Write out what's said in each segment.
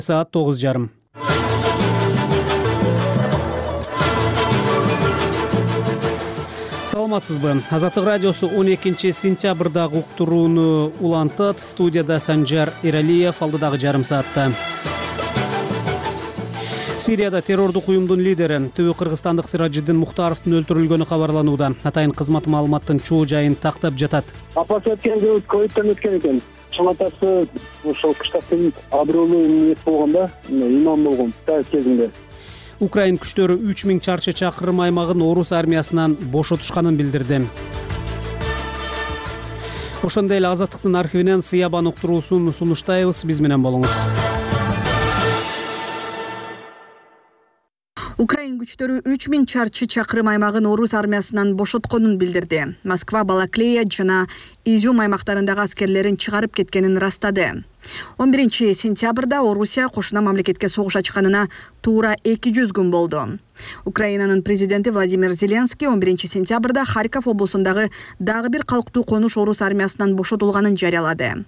Saat 9:30. Саламатсызбы? Азаттык радиосу 12 сентябрдагы уктурууну улантат. Студияда Санжар Эралиев, алдыдагы жарым саатта. Сирияда террордук уюмдун лидери Түбү кыргызстандык Сиражиддин Мухтаровдун өлтүрүлгөнү кабарланууда. Атайын кызмат маалыматтын чоо жайын тактап жатат. Апасы өткөн ковидтен өткөн экен. Чоң атасы ошол кыштактын аброолуу эмес болгондо, имам болгон кезинде. Украин күчтөрү 3000 чарчы чакырым аймагын орус армиясынан бошотушканын билдирди. Ошондой эле Азаттыктын архивинен Сыябан уктуруусун сунуштайбыз. Биз менен болуңуз. Украин күчтөрү 3000 чарчы чакырым аймагын орус армиясынан бошотконун билдирди. Москва, Балаклея жана Изюм аймактарындагы аскерлерин чыгарып кеткенин растады. 11 сентябрда Орусия кошуна мамлекетке согуш ачканына туура 200 күн болду. Украинанын президенти Владимир Зеленский 11 сентябрда Харьков облусундагы дагы бир калктуу конуш орус армиясынан бошотулганын жарыялады.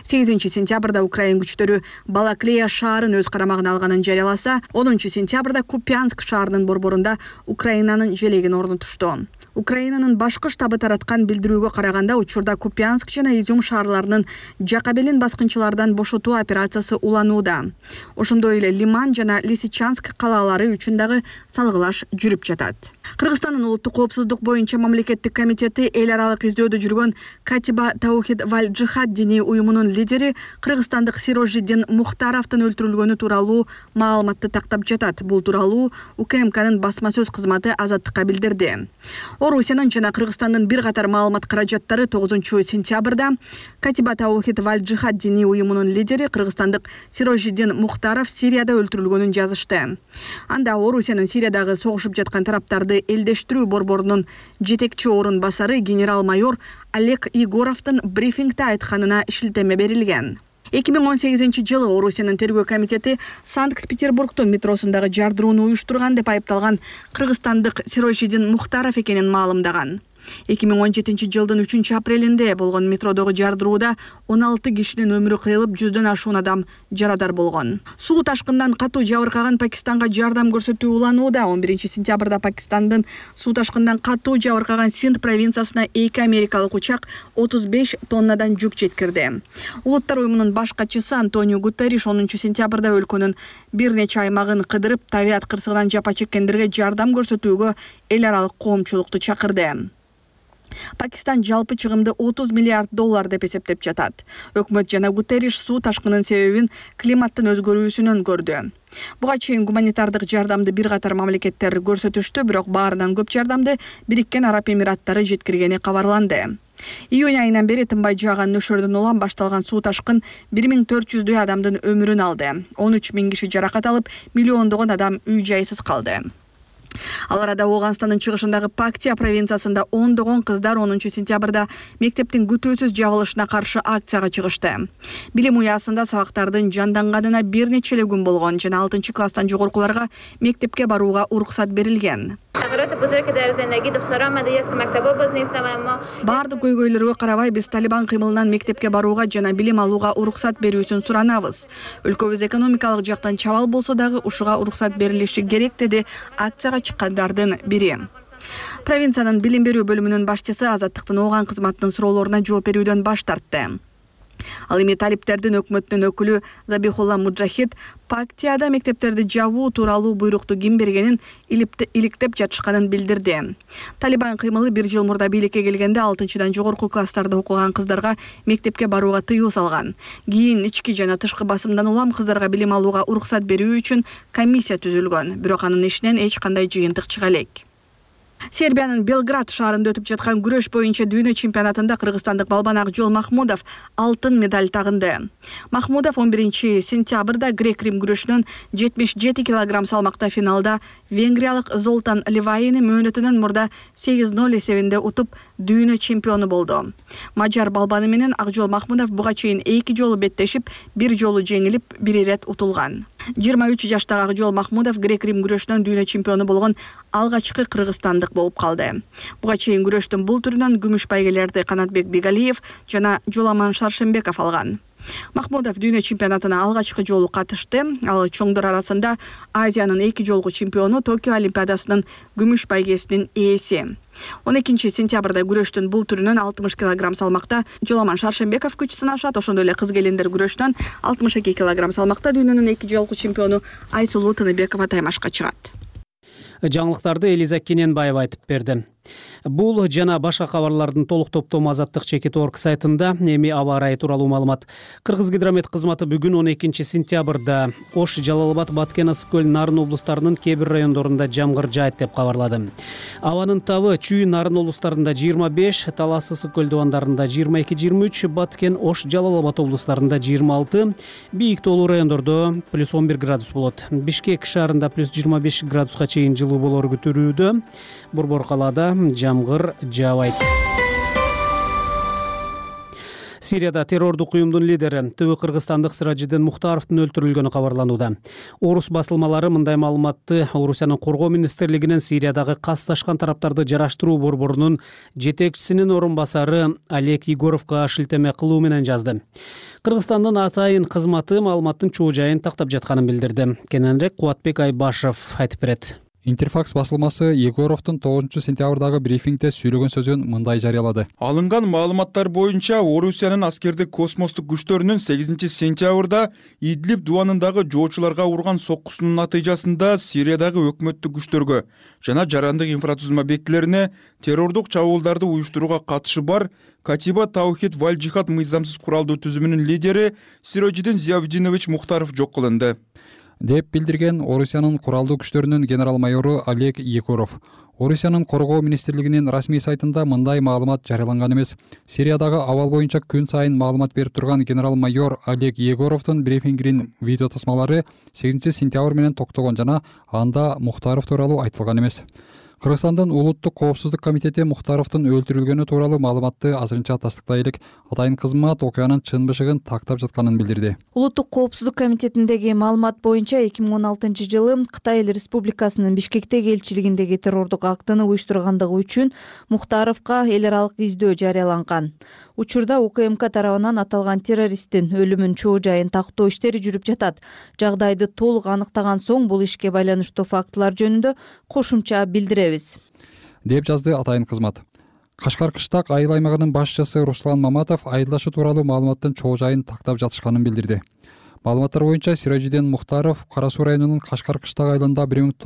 8 сентябрда Украин күчтөрү Балаклея шаарын өз карамагына алганын жарыяласа, 10 сентябрда Купянск шаарынын борборунда Украинанын желегин орнотушту. Украинанын башкы штабы тараткан билдирүүгө караганда, учурда Купянск жана Изюм шаарларынын жакабелин баскынчылардан бошотуу операциясы уланууда. Ошондой эле Лиман жана Лисичанск калаалары үчүн дагы салгылаш жүрүп жатат. Кыргызстандын улуттук коопсуздук боюнча мамлекеттик комитети эл аралык издөөдө жүргөн Катиба Таухид валь Джихад диний уюмунун лидери кыргызстандык Сиражиддин Мухтаровдун өлтүрүлгөнү тууралуу маалыматты тактап жатат. Бул тууралуу УКМКнын басма сөз кызматы Азаттыкка билдирди. Орусиянын жана Кыргызстандын бир катар маалымат каражаттары 9 сентябрда Катиба Таухид валь Джихад диний уюмунун лидери кыргызстандык Сиражиддин Мухтаров Сирияда өлтүрүлгөнүн жазышты. Анда Орусиянын Сириядагы согушуп жаткан тараптарды элдештирүү борборунун жетекчи орун басары генерал-майор Олег Егоровдун брифингде айтканына шилтеме берилген. 2018 жылы Орусиянын тергөө комитети Санкт-Петербургдун метросундагы жардырууну уюштурган деп айыпталган кыргызстандык Сиражиддин Мухтаров экенин маалымдаган. 2017 жылдын 3 апрелинде болгон метродогу жардырууда 16 кишинин өмүрү кыйылып, 100дөн ашуун адам жарадар болгон. Суу ташкындан катуу жабыркаган Пакистанга жардам көрсөтүү уланууда. 11 сентябрда Пакистандын суу ташкындан катуу жабыркаган Синд провинциясына 2 америкалык учак 35 тоннадан жүк жеткирди. Улуттар уюмунун баш катчысы Антонио Гутерриш 10 сентябрда өлкөнүн бир нече аймагын кыдырып, табиат кырсыгынан жапа чеккендерге жардам көрсөтүүгө эл аралык коомчулукту чакырды. Пакистан жалпы чыгымды $30 миллиард деп эсептеп жатат. Өкмөт жана Гутерриш суу ташкынын себебин климаттын өзгөрүүсүнөн көрдү. Буга чейин гуманитардык жардамды бир катар мамлекеттер көрсөтүштү, бирок баарынан көп жардамды Бириккен Араб Эмираттары жеткиргени кабарланды. Июнь айынан бери тынбай жааган нөшөрдөн улам башталган суу ташкын 1400 адамдын өмүрүн алды. 13 000 киши жаракат алып, миллиондогон адам үй жайсыз калды. Ал арада Оганстандын чыгышындагы Пактия провинциясында ондогон кыздар 10 сентябрда мектептин күтүүсүз жабылышына каршы акцияга чыгышты. Билим уясында сабактардын жанданганына бир нече күн болгон жана 6 класстан жогоркуларга мектепке барууга уруксат берилген. Бардык көйгөйлөргө карабай, биз Талибан кыймылынан мектепке барууга жана билим алууга уруксат берүүсүн суранабыз. Өлкөбүз экономикалык жактан чабал болсо дагы ушуга уруксат берилиши керек, деди акцияга чыккандардын бири. Провинциянын билим берүү бөлүмүнүн башчысы Азаттыктын ооган кызматынын суроолоруна жооп берүүдөн баш тартты. Ал эми талиптердин өкмөттүн өкүлү Забихулла Муджахид Пактияда мектептерди жабуу тууралуу буйрукту ким бергенин иликтеп жатышканын билдирди. Талибан кыймылы бир жыл мурда бийликке келгенде 6-дан жогорку класстарда окуган кыздарга мектепке барууга тыюу салган. Кийин ички жана тышкы басымдан улам кыздарга билим алууга уруксат берүү үчүн комиссия түзүлгөн, бирок анын ишинен эч кандай жыйынтык чыга элек. Сербиянын Белград шаарында өтүп жаткан күрөш боюнча дүйнө чемпионатында кыргызстандык балбан Акжол Махмудов алтын медаль тагынды. Махмудов 11 сентябрда грек-рим күрөшүнөн 77 кг салмакта финалда венгриялык Золтан Ливаини мөөнөтүнөн мурда 8-0 эсебинде утуп дүйнө чемпиону болду. Мажар балбаны менен Акжол Махмудов буга чейин 2 жолу беттешип, бир жолу жеңилип, бир ирет утулган. 23 жаштагы Акжол Махмудов грек-рим күрөшүнөн дүйнө чемпиону болгон алгачкы кыргызстандык болуп калды. Буга чейин күрөштүн бул түрүнөн күмүш байгелерди Канатбек Бегалиев жана Жоламан Шаршембеков алган. Махмудов дүйнө чемпионатына алгачкы жолу катышты. Ал чоңдор арасында Азиянын 2 жолку чемпиону, Токио Олимпиадасынын күмүш байгесинин ээси. 12-сентябрда күрөштүн бул түрүнөн 60 кг салмакта Жоламан Шаршембеков күч сынашат. Ошондой эле кыз келиндер күрөшүнөн 62 кг салмакта дүйнөнүн 2 жолку чемпиону Айсулуу Тыныбекова таймашка чыгат. Жаңылыктарды Элиза Кененбаева айтып берди. Бул жана башка кабарлардын толук топтому Азаттык чекит орг сайтында. Эми аба ырайы тууралуу маалымат. Кыргызгидромет кызматы бүгүн 12-сентябрда Ош, Жалал Абад, Баткен, Ысык көл, Нарын облустарынын кээ бир райондорунда жамгыр жаайт деп кабарлады. Абанын табы Чүй, Нарын облустарында 25, Талас, Ысык көл дубандарында 22-23, Баткен, Ош, Жалал Абад облустарында 26, бийик тоолуу райондордо +11 градус болот. Бишкек шаарында +25 градуска чейин жылуу болору күтүлүүдө. Борбор калаада жамгыр жаабайт. Сирияда террордук уюмдун лидери ТВ кыргызстандык Сиражиддин Мухтаровдун өлтүрүлгөнү кабарланууда. Орус басылмалары мындай маалыматты Орусиянын коргоо министрлигинин Сириядагы касташкан тараптарды жараштыруу борборунун жетекчисинин орун басары Олег Егоровго шилтеме кылуу менен жазды. Кыргызстандын атайын кызматы маалыматтын чоо жайын тактап жатканын билдирди. Кененирээк Кубатбек Айбашев айтып берет. Интерфакс басылмасы Егоровдун 9-сентябрдагы брифингде сүйлөгөн сөзүн мындай жарыялады. Алынган маалыматтар боюнча Орусиянын аскердик космостук күчтөрүнүн 8-сентябрда Идлиб дубанындагы жоочуларга урган соккусунун натыйжасында Сириядагы өкмөттүк күчтөргө жана жарандык инфратузулма объектилерине террордук чабуулдарды уюштурууга катышы бар Катиба Таухид Валь Джихад мыйзамсыз куралдуу түзүмүнүн лидери Сиражиддин Зиявиддинович Мухтаров жок кылынды деп билдирген Орусиянын куралдуу күчтөрүнүн генерал-майору Олег Егоров. Орусиянын коргоо министрлигинин расмий сайтында мындай маалымат жарыяланган эмес. Сириядагы абал боюнча күн сайын маалымат берип турган генерал-майор Олег Егоровдун брифингинин видео тасмалары 8-сентябрь менен токтогон жана анда Мухтаров тууралуу айтылган эмес. Кыргызстандын улуттук коопсуздук комитети Мухтаровдун өлтүрүлгөнү тууралуу маалыматты азырынча тастыктай элек, атайын кызмат окуянын чын бышыгын тактап жатканын билдирди. Улуттук коопсуздук комитетиндеги маалымат боюнча 2016-жылы Кытай Эл Республикасынын Бишкектеги элчилигиндеги террордук актыны уюштургандыгы үчүн Мухтаровго эл аралык издөө жарыяланган. Учурда УКМК тарабынан аталган террористтин өлүмүн чоо жайын тактоо иштери жүрүп жатат. Жагдайды толук аныктаган соң бул ишке байланыштуу фактылар жөнүндө кошумча билдиребиз, деп жазды атайын кызмат. Кашкар кыштак айыл аймагынын башчысы Руслан Маматов айылдашы тууралуу маалыматтын чоо жайын тактап жатышканын билдирди. Маалыматтар боюнча Сиражиддин Мухтаров Кара Суу районунун Кашкар кыштак айылында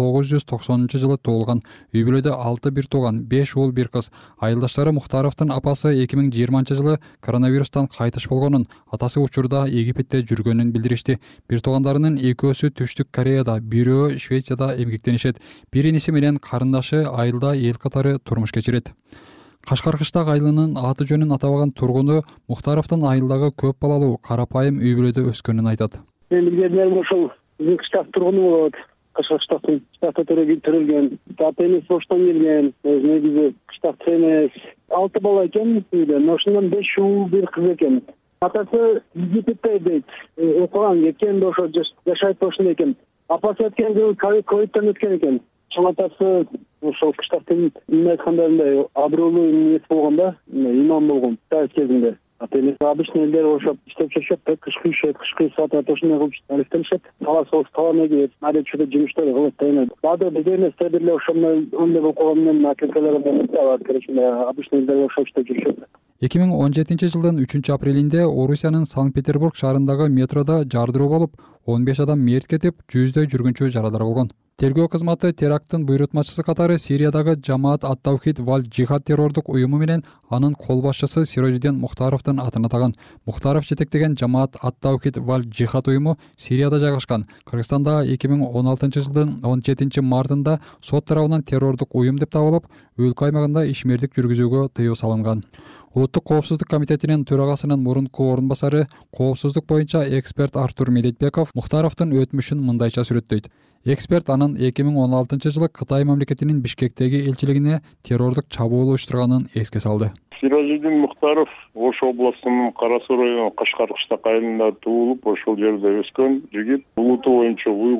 1990-жылы туулган. Үй бүлөдө 6 бир тууган, 5 уул, 1 кыз. Айылдаштары Мухтаровдун апасы 2020-жылы коронавирустан кайтыш болгонун, атасы учурда Египетте жүргөнүн билдиришти. Бир туугандарынын экөөсү Түштүк Кореяда, бирөө Швецияда эмгектенишет. Бир иниси менен карындашы айылда эл катары турмуш кечирет. Кашкар кыштак айылынын аты жөнүн атабаган тургуну Мухтаровдун айылдагы көп балалуу карапайым үй бүлөдө өскөнүн айтат. Мен билгендерим ошол биздин кыштак тургуну болот. Кашкар кыштакта төрөлгөн. Ата-энеси Оштон келген. Негизи кыштакта эмес. 6 бала экен үйдө. Ошондон 5 уул, 1 кыз экен. Атасы Египетте дейт. Окуган экен, ошо жашайт ошондо экен. Апасы өткөн жылы ковидтен өткөн экен. Чоң атасы ошол кыштактын эмне айткандай аброолуу эмес болгондо, имам болгон тайыз кезинде. Ата-энеси обычный элдер ошоп иштеп жүрүшөт, кышкы ишет, кышкы саат ошондой кылып алектенишет. Талан эгет, адечүдө жумуштар кылат да. Баады бизден стебирле ошондой ондой окуган менен акелкалар менен бар, короче, обычный элдер ошоп иштеп жүрүшөт. 2017-жылдын 3-апрелинде Орусиянын Санкт-Петербург шаарындагы метрода жардыруу болуп, 15 адам мерт кетип, 100дөй жүргүнчү жарадар болгон. Тергөө кызматы теракттын буйрутмачысы катары Сириядагы Жамаат ат-Таухид Валь Джихад террордук уюму менен анын кол башчысы Сиражиддин Мухтаровдун атын атаган. Мухтаров жетектеген Жамаат ат-Таухид Валь Джихад уюму Сирияда жайгашкан. Кыргызстанда 2016-жылдын 17-мартында сот тарабынан террордук уюм деп табылып, өлкө аймагында ишмердик жүргүзүүгө тыюу салынган. Улуттук коопсуздук комитетинин төрагасынын мурунку орун басары, коопсуздук боюнча эксперт Артур Медетбеков Мухтаровдун өтмүшүн мындайча сүрөттөйт. Эксперт анын 2016-жылы Кытай мамлекетинин Бишкектеги элчилигине террордук чабуул уюштурганын эске салды. Сиражиддин Мухтаров Ош областынын Кара Суу району Кашкар кыштак айылында туулуп, ошол жерде өскөн жигит. Улуту боюнча уйгур,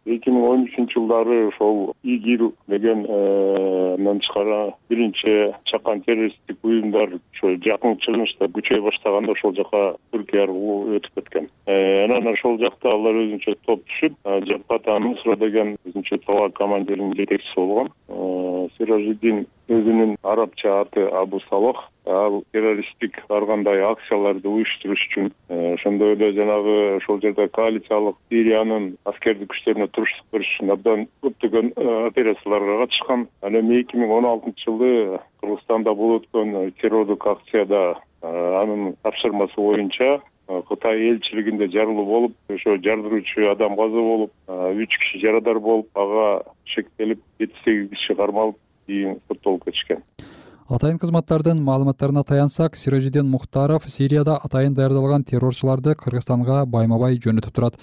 2013-жылдары ошол ИГИЛ деген чыкара биринчи чакан террористтик уюмдар ошо жакын чыгышта күчөй баштаганда ошол жака Түркия аркылуу өтүп кеткен. Анан ошол жакта алар өзүнчө топ түшүп, Жаппат Аннусра деген өзүнчө тоо командиринин жетекчиси болгон. Сиражиддин өзүнүн арабча аты Абу Салах, ал террористтик ар кандай акцияларды уюштуруш үчүн ошондой эле жанагы ошол жерде коалициялык Сириянын аскердик күчтөрүнө туруштук бериш үчүн абдан көптөгөн операцияларга катышкан. Ал эми 2016-жылы Кыргызстанда болуп өткөн террордук акцияда анын тапшырмасы боюнча Кытай элчилигинде жарылуу болуп, ошо жардыруучу адам каза болуп, 3 киши жарадар болуп, ага шектелип 7-8 киши кармалып, кийин соттолуп кетишкен. Атайын кызматтардын маалыматтарына таянсак, Сиражиддин Мухтаров Сирияда атайын даярдалган террорчуларды Кыргызстанга байма-бай жөнөтүп турат.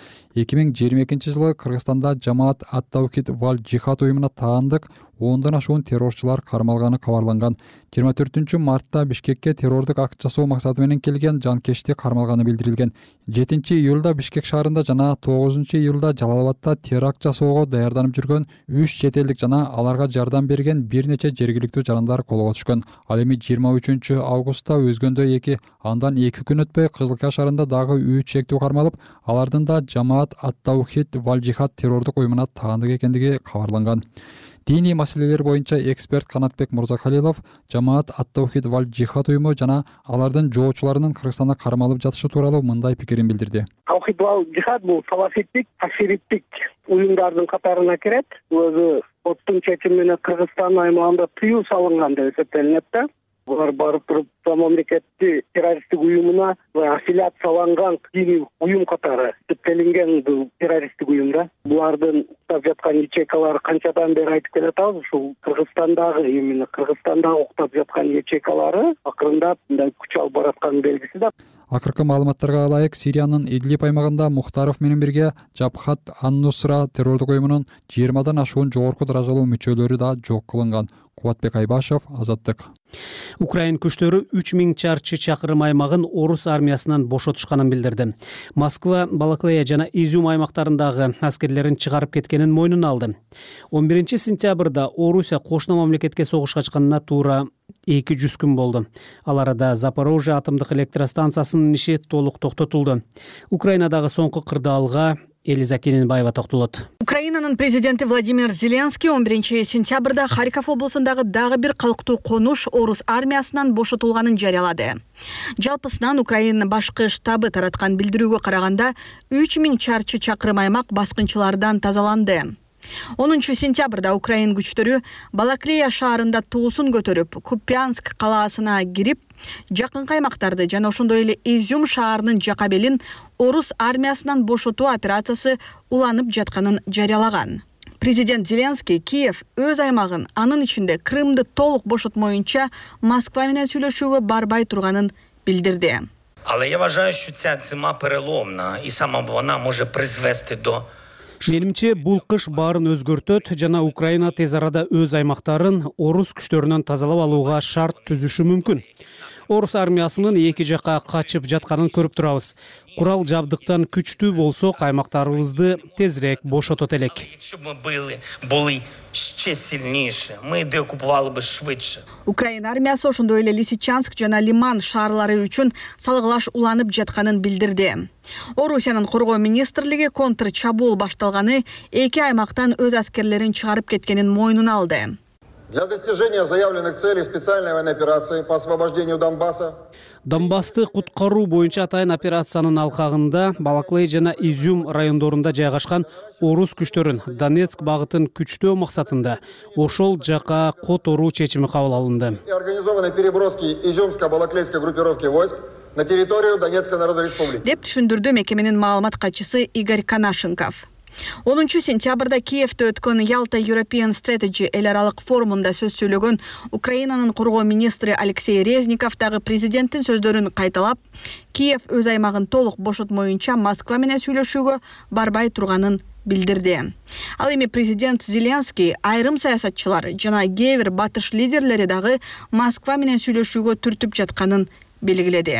2022-жылы Кыргызстанда Жамаат ат-Таухид валь Джихад уюмуна таандык 10дан ашуун террорчулар кармалганы кабарланган. 24-мартта Бишкекке террордук акт жасоо максаты менен келген жанкечти кармалганы билдирилген. 7-июлда Бишкек шаарында жана 9-июлда Жалалабадта теракт жасоого даярданып жүргөн 3 чет элдик жана аларга жардам берген бир нече жергиликтүү жарандар колго түшкөн. Ал эми 23-августта өзгөндө 2, андан 2 күн өтпөй Кызылка шаарында дагы 3 чектүү кармалып, алардын да Жамаат ат-Таухид валь Джихад террордук уюмуна таандык экендиги кабарланган. Диний маселелер боюнча эксперт Канатбек Мурзакалилов Жамаат ат-Таухид валь Джихад уюму жана алардын жоочуларынын Кыргызстанда кармалып жатышы тууралуу мындай пикирин билдирди. Таухид валь Джихад бул салафиттик, ашириттик уюмдардын катарына кирет. Өзү соттун чечими менен Кыргызстан аймагында тыюу салынган деп эсептелинет да. Булар барып туруп мамлекеттик террористтик уюмуна аффилиацияланган диний уюм катары эсептелинген бул террористтик уюмда. Булардын уктап жаткан ячейкалары канчадан бери айтып келатабыз, ушул Кыргызстандагы, именно Кыргызстандагы уктап жаткан ячейкалары акырындап мындай күч алып бараткан белгиси да. Акыркы маалыматтарга ылайык, Сириянын Идлиб аймагында Мухтаров менен бирге Жабхат ан-Нусра террордук уюмунун 20дан ашуун жогорку даражалуу мүчөлөрү да жок кылынган. Кубатбек Айбашев, Азаттык. Украин күчтөрү 3000 чарчы чакырым аймагын орус армиясынан бошотушканын билдирди. Москва, Балаклея жана Изюм аймактарындагы аскерлерин чыгарып кеткенин мойнуна алды. 11-сентябрда Орусия кошуна мамлекетке согуш ачканына туура 200 күн болду. Ал арада Запорожье атомдук электростанциясынын иши толук токтотулду. Украинадагы соңку кырдаалга Элиза Кененбаева токтолот. Украинанын президенти Владимир Зеленский 11-сентябрда Харьков облусундагы дагы бир калктуу конуш орус армиясынан бошотулганын жарыялады. Жалпысынан Украина башкы штабы тараткан билдирүүгө караганда 3000 чарчы чакырым аймак баскынчылардан тазаланды. 10-сентябрда Украин күчтөрү Балаклея шаарында туусун көтөрүп, Купянск калаасына кирип, жакынкы аймактарды жана ошондой эле Изюм шаарынын жакабелин орус армиясынан бошотуу операциясы уланып жатканын жарыялаган. Президент Зеленский Киев өз аймагын, анын ичинде Крымды толук бошотмоюнча Москва менен сүйлөшүүгө барбай турганын билдирди. Але я вважаю, що ця зима переломна і саме вона може призвести до Менимче бул кыш баарын өзгөртөт жана Украина тез арада өз аймактарын орус күчтөрүнөн тазалап алууга шарт түзүшү мүмкүн. Орус армиясынын эки жака качып жатканын көрүп турабыз. Курал жабдыктан күчтүү болсок, аймактарыбызды тезирээк бошотот элек. щоб ми були ще сильніше, ми деокупували би швидше. Украина армиясы ошондой эле Лисичанск жана Лиман шаарлары үчүн салгылаш уланып жатканын билдирди. Орусиянын коргоо министрлиги контр чабуул башталганы эки аймактан өз аскерлерин чыгарып кеткенин мойнуна алды. Для достижения заявленных целей специальной военной операции по освобождению Донбасса Донбасты куткаруу боюнча атайын операциянын алкагында Балаклей жана Изюм райондорунда жайгашкан орус күчтөрүн Донецк багытын күчтөө максатында ошол жака которуу чечими кабыл алынды. и организованной переброски изюмско-балаклейской группировки войск на территорию Донецкой Народной Республики. Деп түшүндүрдү мекеменин маалымат катчысы Игорь Канашенков. 10-сентябрда Киевде өткөн Ялта European Strategy эл аралык форумунда сөз сүйлөгөн Украинанын коргоо министри Алексей Резников дагы президенттин сөздөрүн кайталап, Киев өз аймагын толук бошотмоюнча Москва менен сүйлөшүүгө барбай турганын билдирди. Ал эми президент Зеленский айрым саясатчылар жана кээ бир батыш лидерлери дагы Москва менен сүйлөшүүгө түртүп жатканын белгиледи.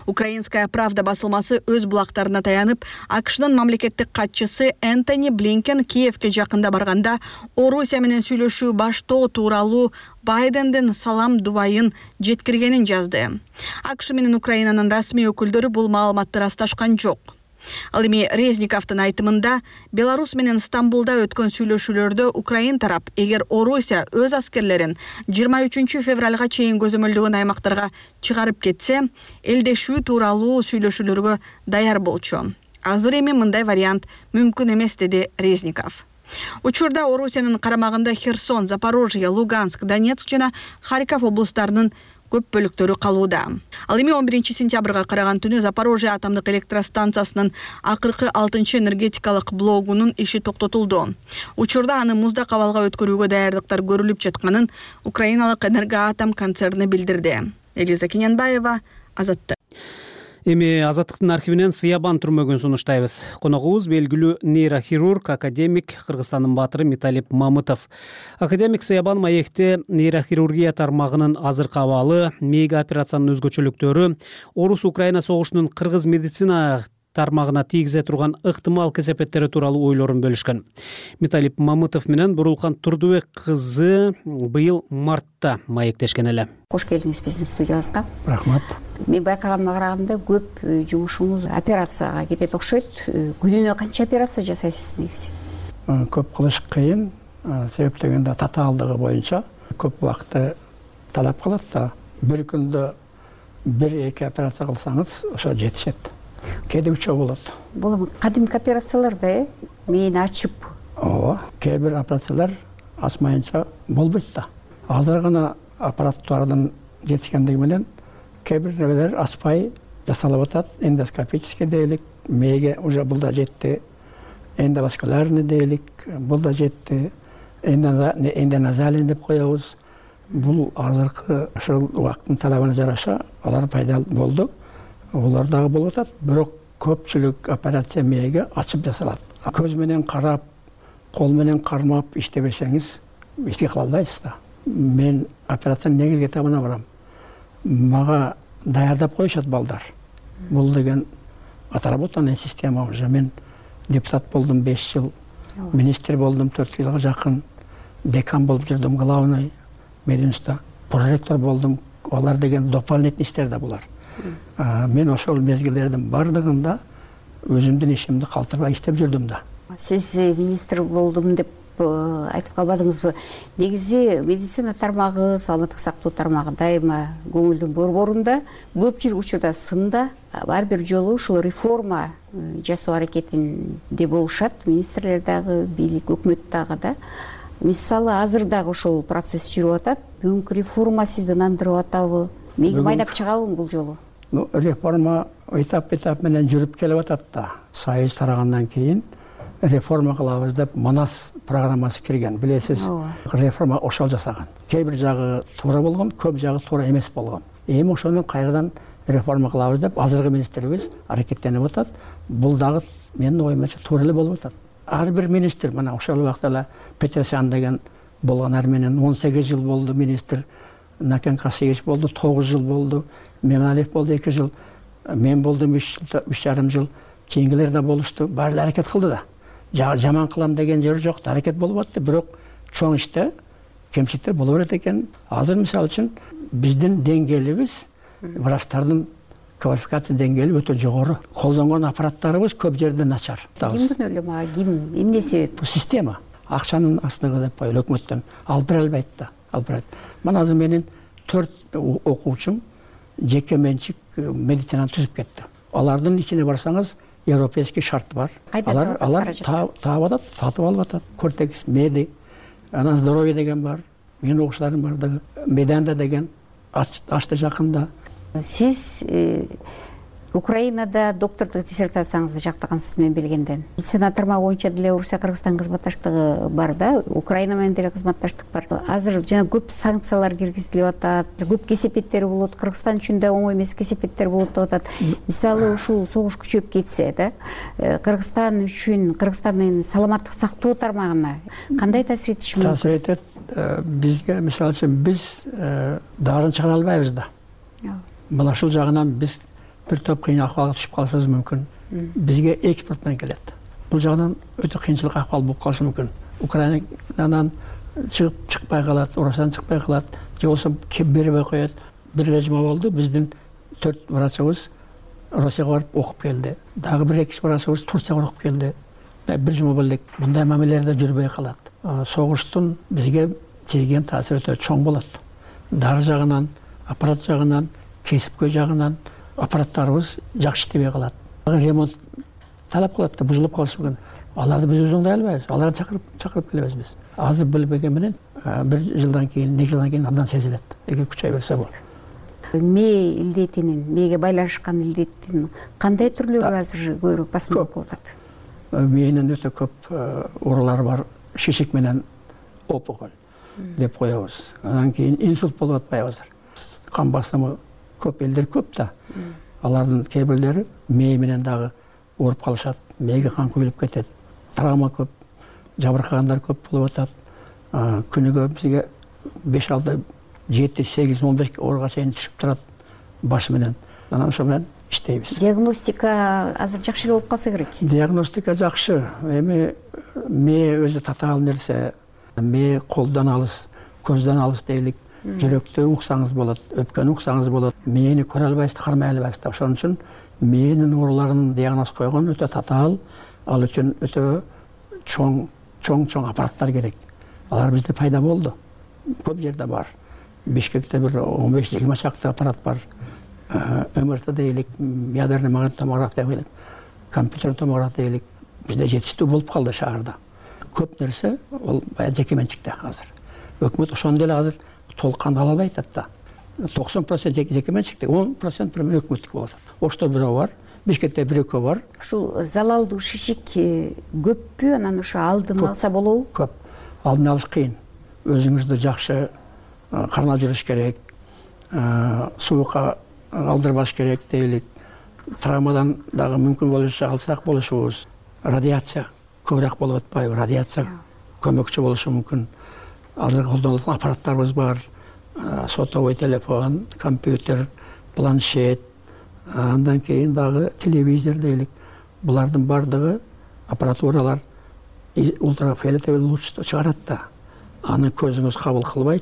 Украинская правда басылмасы өз булактарына таянып, АКШнын мамлекеттик катчысы Энтони Блинкен Киевке жакында барганда Орусия менен сүйлөшүү баштоо тууралуу Байдендин салам дубайын жеткиргенин жазды. АКШ менен Украинанын расмий өкүлдөрү бул маалыматты расташкан жок. Ал эми Резниковдун айтымында Беларусь менен Стамбулда өткөн сүйлөшүүлөрдө Украин тарап эгер Орусия өз аскерлерин 23 февралга чейин көзөмөлдөгөн аймактарга чыгарып кетсе, элдешүү тууралуу сүйлөшүүлөргө даяр болчу. Азыр эми мындай вариант мүмкүн эмес, деди Резников. Учурда Орусиянын карамагында Херсон, Запорожье, Луганск, Донецк жана Харьков облустарынын көп бөлүктөрү калууда. Ал эми 11 сентябрга караган түнү Запорожье атомдук электростанциясынын акыркы 6-чы энергетикалык блогунун иши токтотулду. Учурда аны муздак абалга өткөрүүгө даярдыктар көрүлүп жатканын Украиналык Энергоатом концерни билдирди. Элиза Кененбаева, Азаттык. Эми Азаттыктын архивинен Сыябан түрмөгүн сунуштайбыз. Коногубуз белгилүү нейрохирург, академик, Кыргызстандын баатыры Миталип Мамытов. Академик Сыябан маекте нейрохирургия тармагынын азыркы абалы, мээге операциянын өзгөчөлүктөрү, Орус-Украина согушунун кыргыз медицина тармагына тийгизе турган ыктымал кесепеттери тууралуу ойлорун бөлүшкөн. Миталип Мамытов менен Бурулкан Турдубек кызы быйыл мартта маектешкен эле. Кош келдиңиз биздин студиябызга. Рахмат. Мен байкаганыма караганда көп жумушуңуз операцияга кетет окшойт. Күнүнө канча операция жасайсыз негизи? Көп кылыш кыйын, себеп дегенде татаалдыгы боюнча көп убакытты талап кылат да. Бир күндө 1-2 операция кылсаңыз, ошо жетишет. Кээде 3 болот. Бул кадимки операцияларда мээни ачып. Ооба, кээ бир операциялар ачмайынча болбойт да. Азыр гана аппараттардын жетишкендиги менен кээ бир нерселер ачпай жасалып атат. Эндоскопический дейлик, мээге уже бул да жетти. Эндоваскулярный дейлик, бул да жетти. Эндоназалин деп коебуз. Бул азыркы ушул убакыттын талабына жараша алар пайда болду. Олар дагы болуп атат, бирок көпчүлүк операция мээге ачып жасалат. Көз менен карап, кол менен кармап иштебесеңиз, эчтеке кыла албайсыз да. Мен операциянын негизги этабына барам. Мага даярдап коюшат балдар. Бул деген отработанная система уже. Мен депутат болдум 5 жыл, министр болдум 4 жылга жакын, декан болуп жүрдүм главный мединститута, проректор болдум. Алар деген дополнительный иштер да булар. Мен ошол мезгилдердин бардыгында өзүмдүн ишимди калтырбай иштеп жүрдүм да. Сиз министр болдум деп айтып калбадыңызбы? Негизи медицина тармагы, саламаттык сактоо тармагы дайыма көңүлдүн борборунда, көпчүлүк учурда сында ар бир жолу ушул реформа жасоо аракетинде болушат. Министрлер дагы, бийлик, өкмөт дагы да. Мисалы азыр дагы ошол процесс жүрүп атат. Бүгүнкү реформа сизди нандырып атабы? Мээге майнап чыгабы бул жолу? Реформа этап менен жүрүп келип атат да. Союз тарагандан кийин реформа кылабыз деп Манас программасы кирген. Билесиз, реформа ошол жасаган. Кээ бир жагы туура болгон, көп жагы туура эмес болгон. Эми ошону кайрадан реформа кылабыз деп азыркы министрибиз аракеттенип атат. Бул дагы менин оюмча туура эле болуп атат. Ар бир министр, мына ошол убакта эле Петерсян деген болгон арменен 18 жыл болду министр. Накен Касиевич болду 9 жыл болду. Мемалиев болду 2 жыл. Мен болдум 3,5 жыл. Кийингилер да болушту. Баары аракет кылды да. Жаман кылам деген жери жок, аракет болуп атты. Бирок чоң иште кемчиликтер боло берет экен. Азыр мисалы үчүн биздин деңгээлибиз, врачтардын квалификация деңгээли өтө жогору. Колдонгон аппараттарыбыз көп жерде начар. Кимдин эле мага ким, эмне себеп? Бул система. Акчанын астыгы деп коелу өкмөттөн. Алып бере албайт да. Мына азыр менин 4 окуучум жеке менчик медицинаны түзүп кетти. Алардын ичине барсаңыз, европейский шарт бар. Алар таап атат, сатып алып атат. Кортекс, Меди, анан здоровье деген бар. Менин окуучуларым бар дагы. Меданда деген ашты жакында. Сиз Украинада доктордук диссертацияңызды жактагансыз мен билгенден. Медицина тармагы боюнча деле Орусия Кыргызстан кызматташтыгы бар да, Украина менен деле кызматташтык бар. Азыр жана көп санкциялар киргизилип атат, көп кесепеттер болот, Кыргызстан үчүн да оңой эмес кесепеттер болот деп атат. Мисалы ушул согуш күчөп кетсе да, Кыргызстан үчүн, Кыргызстандын саламаттык сактоо тармагына кандай таасир этиши мүмкүн? Таасир этет. Бизге мисалы үчүн биз дарын чыгара албайбыз да. Мына ушул жагынан биз бир топ кыйын акыбалга түшүп калышыбыз мүмкүн. Бизге экспорт менен келет. Бул жагынан өтө кыйынчылык акыбал болуп калышы мүмкүн. Украинадан чыкпай калат, Орусиядан чыкпай калат, же болбосо бербей коет. Бир эле жума болду, биздин 4 врачыбыз Россияга барып окуп келди. Дагы бир 2 врачыбыз Турцияга окуп келди. Бир жума болдук. Мындай мамилелерде жүрбөй калат. Согуштун бизге тийген таасири өтө чоң болот. Дары жагынан, аппарат жагынан, кесипкөй жагынан аппараттарыбыз жакшы иштебей калат. Ремонт талап кылат да бузулуп калышы мүмкүн. Аларды биз өзүңдөй албайбыз. Аларды чакырып келебиз биз. Азыр билбеген менен бир жылдан кийин, 2 жылдан кийин абдан сезилет. Эгер күчөй берсе болот. Мээ илдетинин, мээге байланышкан илдеттин кандай түрлөрү азыр көбүрөөк басым болуп атат? Мээнин өтө көп оорулары бар. Шишик менен опухоль деп коебуз. Андан кийин инсульт болуп атпайбы азыр. Кан басымы көп элдер көп да. Алардын кээ бирлери мээ менен дагы ооруп калышат. Мээге кан құйылып кетет. Травма көп, жабыркагандар көп болуп атат. Күнүгө бизге 5-6, 7, 8, 15 ооруга чейин түшүп турат баш менен. Анан ошо менен иштейбиз. Диагностика азыр жакшы болуп калса керек. Диагностика жакшы. Эми мээ өзү татаал нерсе. Мээ колдон алыс, көздөн алыс дейлик. Жүрөктү уксаңыз болот, өпкөнү уксаңыз болот. Мээни көрө албайсыз, кармай албайсыз. Ошон үчүн мээнин ооруларын диагноз койгон өтө татаал, ал үчүн өтө чоң аппараттар керек. Алар бизде пайда болду. Көп жерде бар. Бишкекте бир 15-20 чакты аппарат бар. МРТ дейлик, ядерный магнит томограф дейлик, компьютерный томограф дейлик. Бизде жетиштүү болуп калды шаарда. Көп нерсе ол бая жеке менчикте азыр. Өкмөт ошондой эле азыр толук кандуу ала албай атат да. 90% жеке менчикте, 10% премия өкмөттүк болот. Ошто бирөө бар, Бишкекте бир-экөө бар. Ушул залалдуу шишик көппү, анан ошо алдын алса болобу? Көп. Алдын алыш кыйын. Өзүңүздү жакшы кармап жүрүш керек. Суукка алдырбаш керек дейлик. Травмадан дагы мүмкүн болушу алсак болушубуз. Радиация көбүрөөк болуп атпайбы? Радиация көмөкчү болушу мүмкүн. Азыр колдонулган аппараттарыбыз бар. Сотовый телефон, компьютер, планшет, андан кийин дагы телевизор дейлик. Булардын бардыгы аппаратуралар ультрафиолетовый луч чыгарат да. Аны көзүңүз кабыл кылбайт,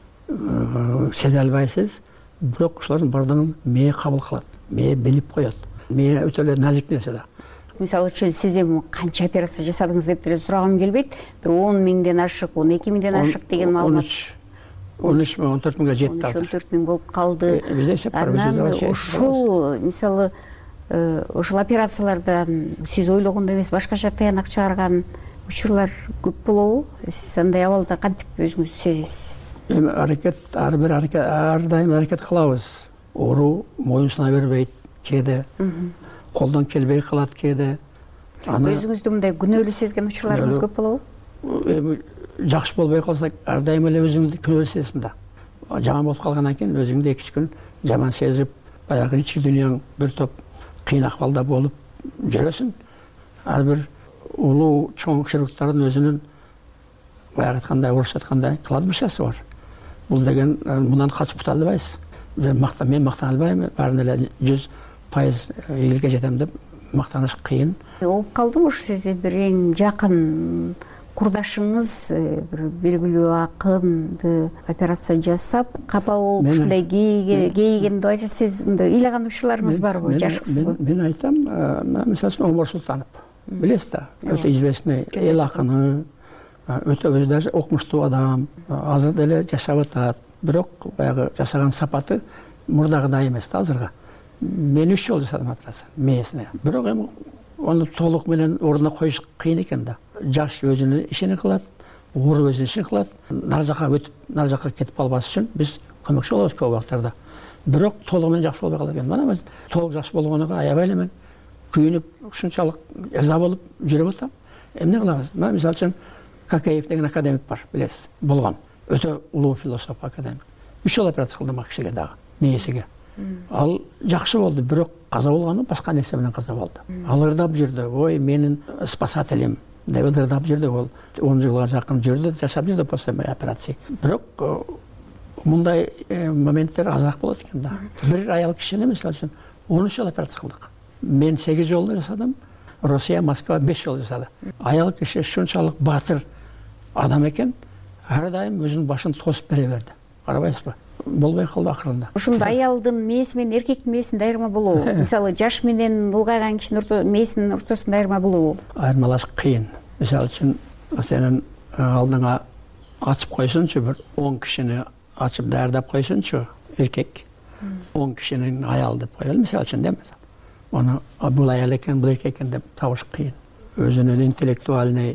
сезе албайсыз. Бирок ушулардын бардыгын мээ кабыл кылат, мээ билип коет. Мээ өтө эле назик нерсе да. Мисалы үчүн сиз эми канча операция жасадыңыз деп деле сурагым келбейт. Бир 10 миңден ашык, 12 миңден ашык деген маалымат. 13 миң, 14 миңге жетти азыр. 14 миң болуп калды. Бизде эсеп бар. Ушул мисалы ошол операциялардан сиз ойлогондой эмес, башкача тыянак чыгарган учурлар көп болобу? Сиз андай абалда кантип өзүңүздү сезесиз? Эми ар дайым аракет кылабыз. Оору моюнсуна бербейт кээде. Колдон келбей калат кээде. Өзүңүздү мындай күнөөлүү сезген учурларыңыз көп болобу? Эми жакшы болбой калса ар дайым эле өзүңдү күнөөлүү сезесиң да. Жаман болуп калгандан кийин өзүңдү 2-3 күн жаман сезип, баягы ички дүйнөң бир топ кыйын акыбалда болуп жүрөсүң. Ар бир улуу чоң хирургдардын өзүнүн баягы айткандай, орусча айткандай кладбищеси бар. Бул деген мындан качып кута албайсыз. Мен мактана албайм, баарын эле 100% ийгиликке жетем деп мактаныш кыйын. Болуп калдымы ушу сиздин бир эң жакын курдашыңыз бир белгилүү акынды операция жасап, капа болуп ушундай кейигенди айтса, сиз мындай ыйлаган учурларыңыз барбы, жашыксызбы? Мен айтам, мисалы үчүн Омар Султанов. Билесиз да, өтө известный эл акыны, өтө өзү даже окумуштуу адам, азыр деле жашап атат. Бирок баягы жашаган сапаты мурдагыдай эмес да азыркы. Мен 3 жолу жасадым операция мээсине. Бирок эми аны толук менен ордуна коюш кыйын экен да. Жаш өзүнүн ишин кылат, оору өзүнүн ишин кылат. Нар жака өтүп, нар жака кетип калбаш үчүн биз көмөкчү болобуз көп убактарда. Бирок толугу менен жакшы болбой калат экен. Мына мен толук жакшы болгонуга аябай эле мен күйүнүп, ушунчалык ыза болуп жүрүп атам. Эмне кылабыз? Мына мисалы үчүн Какаев деген академик бар, билесиз, болгон. Өтө улуу философ академик. 3 жолу операция кылдым ал кишиге дагы, мээсиге. Ал жакшы болду, бирок каза болгону башка нерсе менен каза болду. Ал ырдап жүрдү. Ой, менин спасателим деп ырдап жүрдү. Ол 10 жылга жакын жүрдү, жашап жүрдү после операции. Бирок мындай моменттер азыраак болот экен да. Бир аял кишини мисалы үчүн 13 жыл операция кылдык. Мен 8 жолу жасадым, Россия, Москва 5 жол жасады. Аял киши шунчалык батыр адам экен, ар дайым өзүнүн башын тосуп бере берди. Карабайсызбы? Болбой калды акырында. Ушунда аялдын мээси менен эркектин мээсинин айырма болобу? Мисалы жаш менен улгайган кишинин мээсинин ортосунда айырма болобу? Айырмалаш кыйын. Мисалы үчүн сенин алдыңа ачып койсунчу, бир 10 кишини ачып даярдап койсунчу, эркек 10 кишинин аял деп коелу, мисалы үчүн да. Onu bul ayal eken, bul erkek eken деп табыш кыйын. Өзүнүн интеллектуальный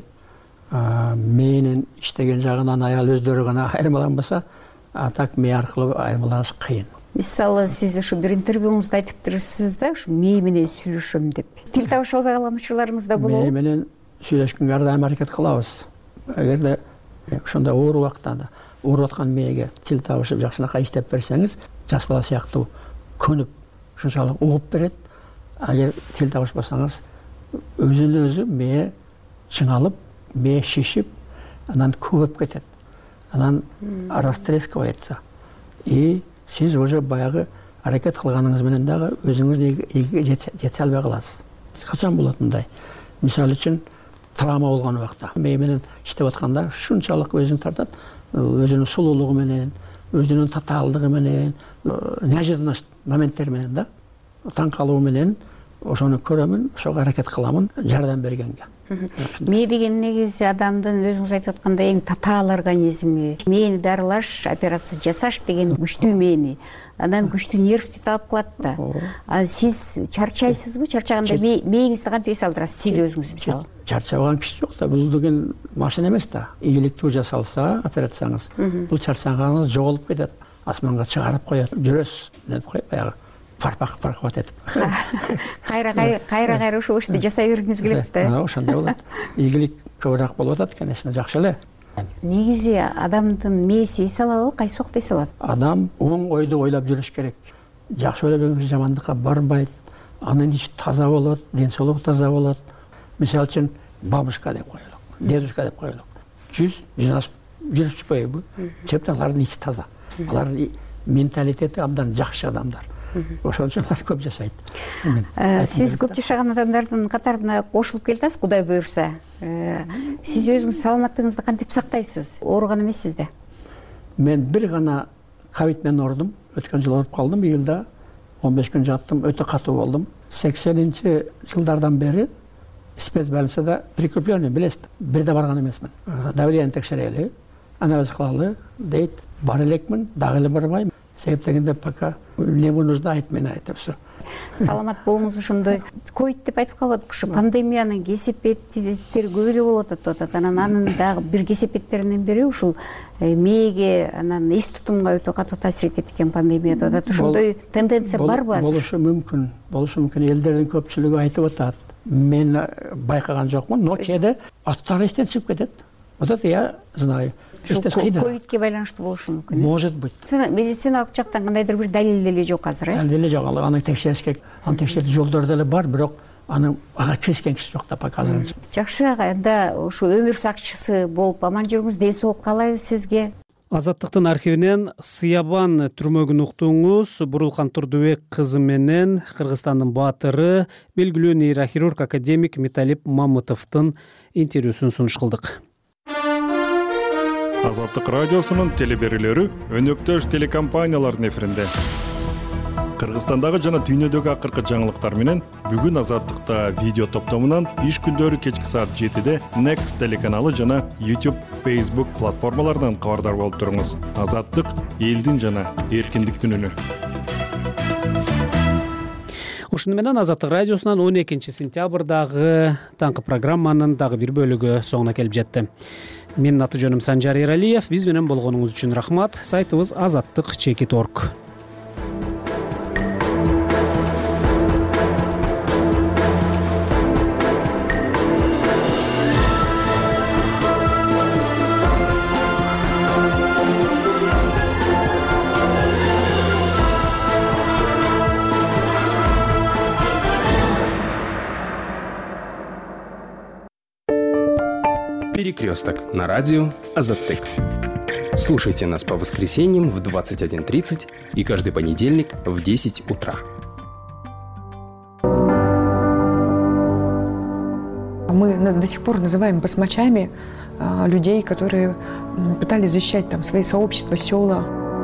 мээнин иштеген жагынан аял өздөрү гана айырмаланбаса, а так мээ аркылуу айырмаланыш кыйын. Мисалы, сиз ушу бир интервьюңузда айтып турасыз да, ушу мээ менен сүйлөшөм деп. Тил табыша албай калган учурларыңыз да болобу? Мээ менен сүйлөшкөнгө ар дайым аракет кылабыз. Эгерде ошондой оор убакта ооруп аткан мээге тил табышып жакшынакай иштеп берсеңиз, жаш бала сыяктуу көнүп, ушунчалык угуп берет. Эгер тил табышпасаңыз, өзүнө өзү мээ чыңалып, мээ шишип, анан көбөп кетет. Анан растрескивается. И сиз уже баягы аракет кылганыңыз менен дагы өзүңүз жете албай каласыз. Качан болот мындай? Мисалы үчүн травма болгон убакта мээ менен иштеп атканда шунчалык өзүн тартат, өзүнүн сулуулугу менен, өзүнүн татаалдыгы менен, неожиданность моменттер менен да, таң калуу менен ошону көрөмүн, ошого аракет кыламын жардам бергенге. Мээ деген негизи адамдын өзүңүз айтып аткандай эң татаал организми. Мээни дарылаш, операция жасаш деген күчтүү мээни. Анан күчтүү нервти алып калат да. А сиз чарчайсызбы? Чарчаганда мээңизди кантип эс алдырасыз сиз өзүңүз мисалы? Чарчабаган киши жок да, бул деген машина эмес да. Ийгиликтүү жасалса операцияңыз, бул чарчаганыңыз жоголуп кетет. Асманга чыгарып коет, жүрөсүз деп коюп баягы парпак этип. Кайра ошол ишти жасай бергиңиз келет да. Ошондой болот. Ийгилик көбүрөөк болуп атат, конечно, жакшы эле. Негизи адамдын мээси эс алабы, кайсы убакта эс алат? Адам оң ойду ойлоп жүрүш керек. Жакшы ойлоп жүргөн жамандыкка барбайт. Анын ичи таза болот, ден соолугу таза болот. Мисалы үчүн бабушка деп коелук, дедушка деп коелук. 100 жүрүшпөйбү? Чепталардын ичи таза. Алардын менталитети абдан жакшы адамдар. Ошон үчүн алар көп жашайт. Сиз көп жашаган адамдардын катарына кошулуп келатсыз, Кудай буйрса. Сиз өзүңүз саламаттыгыңызды кантип сактайсыз? Ооруган эмессиз да? Мен бир гана ковид менен оорудум. Өткөн жыл ооруп калдым, июлда 15 күн жаттым, өтө катуу болдум. 80-жылдардан бери спецбольницада прикрепление билесиз. Бирде барган эмесмин. Давление текшерели, анализ кылалы дейт. Бар элекмин, дагы эле барбайм. Себеп дегенде пока не нужно айтмын айтып все. Саламат болуңуз ошондой ковид деп айтып калбадык, ушу пандемиянын кесепеттери көп эле болуп атат. Анан дагы бир кесепеттеринин бири ушул мээге, анан эс тутумга өтө катуу таасир этет экен пандемия деп атат. Ошондой тенденция барбы азыр? Болушу мүмкүн. Элдердин көпчүлүгү айтып атат. Мен байкаган жокмун, но кээде аттары эстен чыгып кетет. Вот я знаю. Ковидке байланыштуу болушу мүмкүн. Может быть. Медициналык жактан кандайдыр бир далил деле жок азыр, э? Далил жок, аны текшериш керек. Аны текшертүү жолдору деле бар, бирок аны ага киришкен киши жок да пока азыр. Жакшы ага, анда ушу өмүр сакчысы болуп аман жүрүңүз, ден соолук каалайбыз сизге. Азаттыктын архивинен Сыябан түрмөгүн уктуңуз. Бурулкан Турдубек кызы менен Кыргызстандын баатыры, белгилүү нейрохирург академик Металип Мамытовдун интервьюсун сунуш кылдык. Азаттык радиосунун телеберүүлөрү өнөктөш телекомпаниялардын эфиринде. Кыргызстандагы жана дүйнөдөгү акыркы жаңылыктар менен бүгүн Азаттыкта видео топтомунан иш күндөрү кечки саат 7-де Next телеканалы жана YouTube, Facebook платформаларынан кабардар болуп туруңуз. Азаттык элдин жана эркиндиктин үнү. Ушуну менен Азаттык радиосунан 12 сентябрдагы таңкы программанын дагы бир бөлүгү соңуна келип жетти. Менин аты жөнүм Санжар Эралиев. Биз менен болгонуңуз үчүн рахмат. Сайтыбыз azattik.org. Перекресток на радио Азаттык. Слушайте нас по воскресеньям в 21:30 и каждый понедельник в 10 утра. до сих пор называем басмачами людей, которые пытались защищать там свои сообщества, села.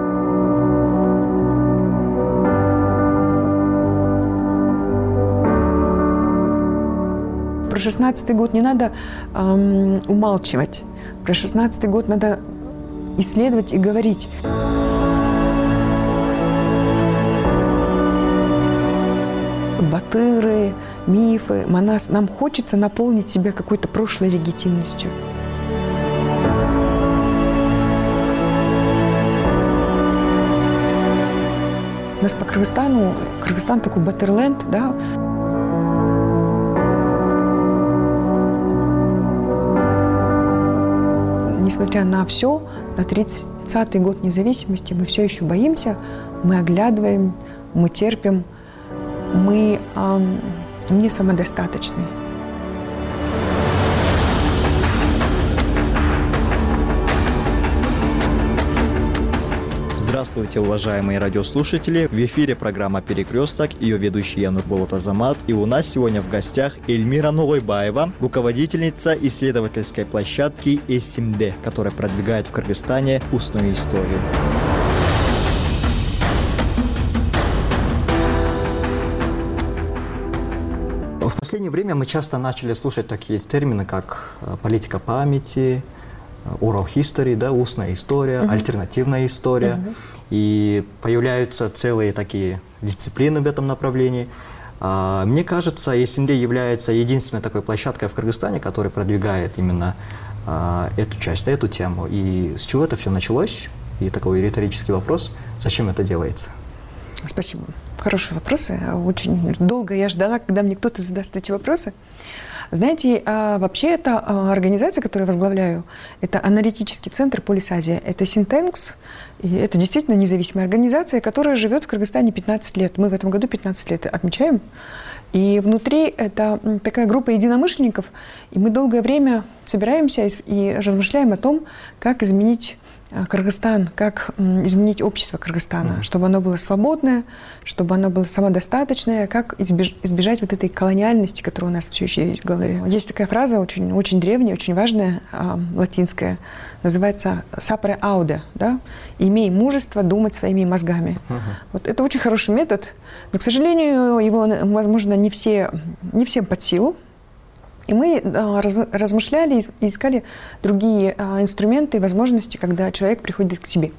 Про 16-й год не надо умалчивать. Про 16-й год надо исследовать и говорить. Батыры, мифы, монас. Нам хочется наполнить себя какой-то прошлой легитимностью. У нас по Кыргызстану, Кыргызстан такой батырленд, да. Несмотря на все, на 30-й год независимости мы все еще боимся, мы оглядываем, мы терпим, мы не самодостаточны. Здравствуйте, уважаемые радиослушатели! В эфире программа «Перекресток», ее ведущий я Нурболот Азамат. И у нас сегодня в гостях Эльмира Ногойбаева, руководительница исследовательской площадки СМД, которая продвигает в Кыргызстане устную историю. В последнее время мы часто начали слушать такие термины, как политика памяти, oral history, да, устная история, альтернативная история. И появляются целые такие дисциплины в этом направлении. Мне кажется, СМД является единственной такой площадкой в Кыргызстане, которая продвигает именно эту часть, эту тему. И с чего это все началось? И такой риторический вопрос: зачем это делается? Спасибо. Хорошие вопросы. Очень долго я ждала, когда мне кто-то задаст эти вопросы. Знаете, вообще это организация, которую я возглавляю, это аналитический центр Полис-Азия. Это Синтенкс, и это действительно независимая организация, которая живет в Кыргызстане 15 лет. Мы в этом году 15 лет отмечаем. И внутри это такая группа единомышленников, и мы долгое время собираемся и размышляем о том, как изменить Кыргызстан, как изменить общество Кыргызстана, чтобы оно было свободное, чтобы оно было самодостаточное, как избежать вот этой колониальности, которая у нас все еще есть в голове. Есть такая фраза, очень, очень древняя, очень важная, латинская, называется «sapere aude», да? «Имей мужество думать своими мозгами». Вот это очень хороший метод, но, к сожалению, его, возможно, не всем под силу. И мы размышляли и искали другие инструменты и возможности, когда человек приходит к себе.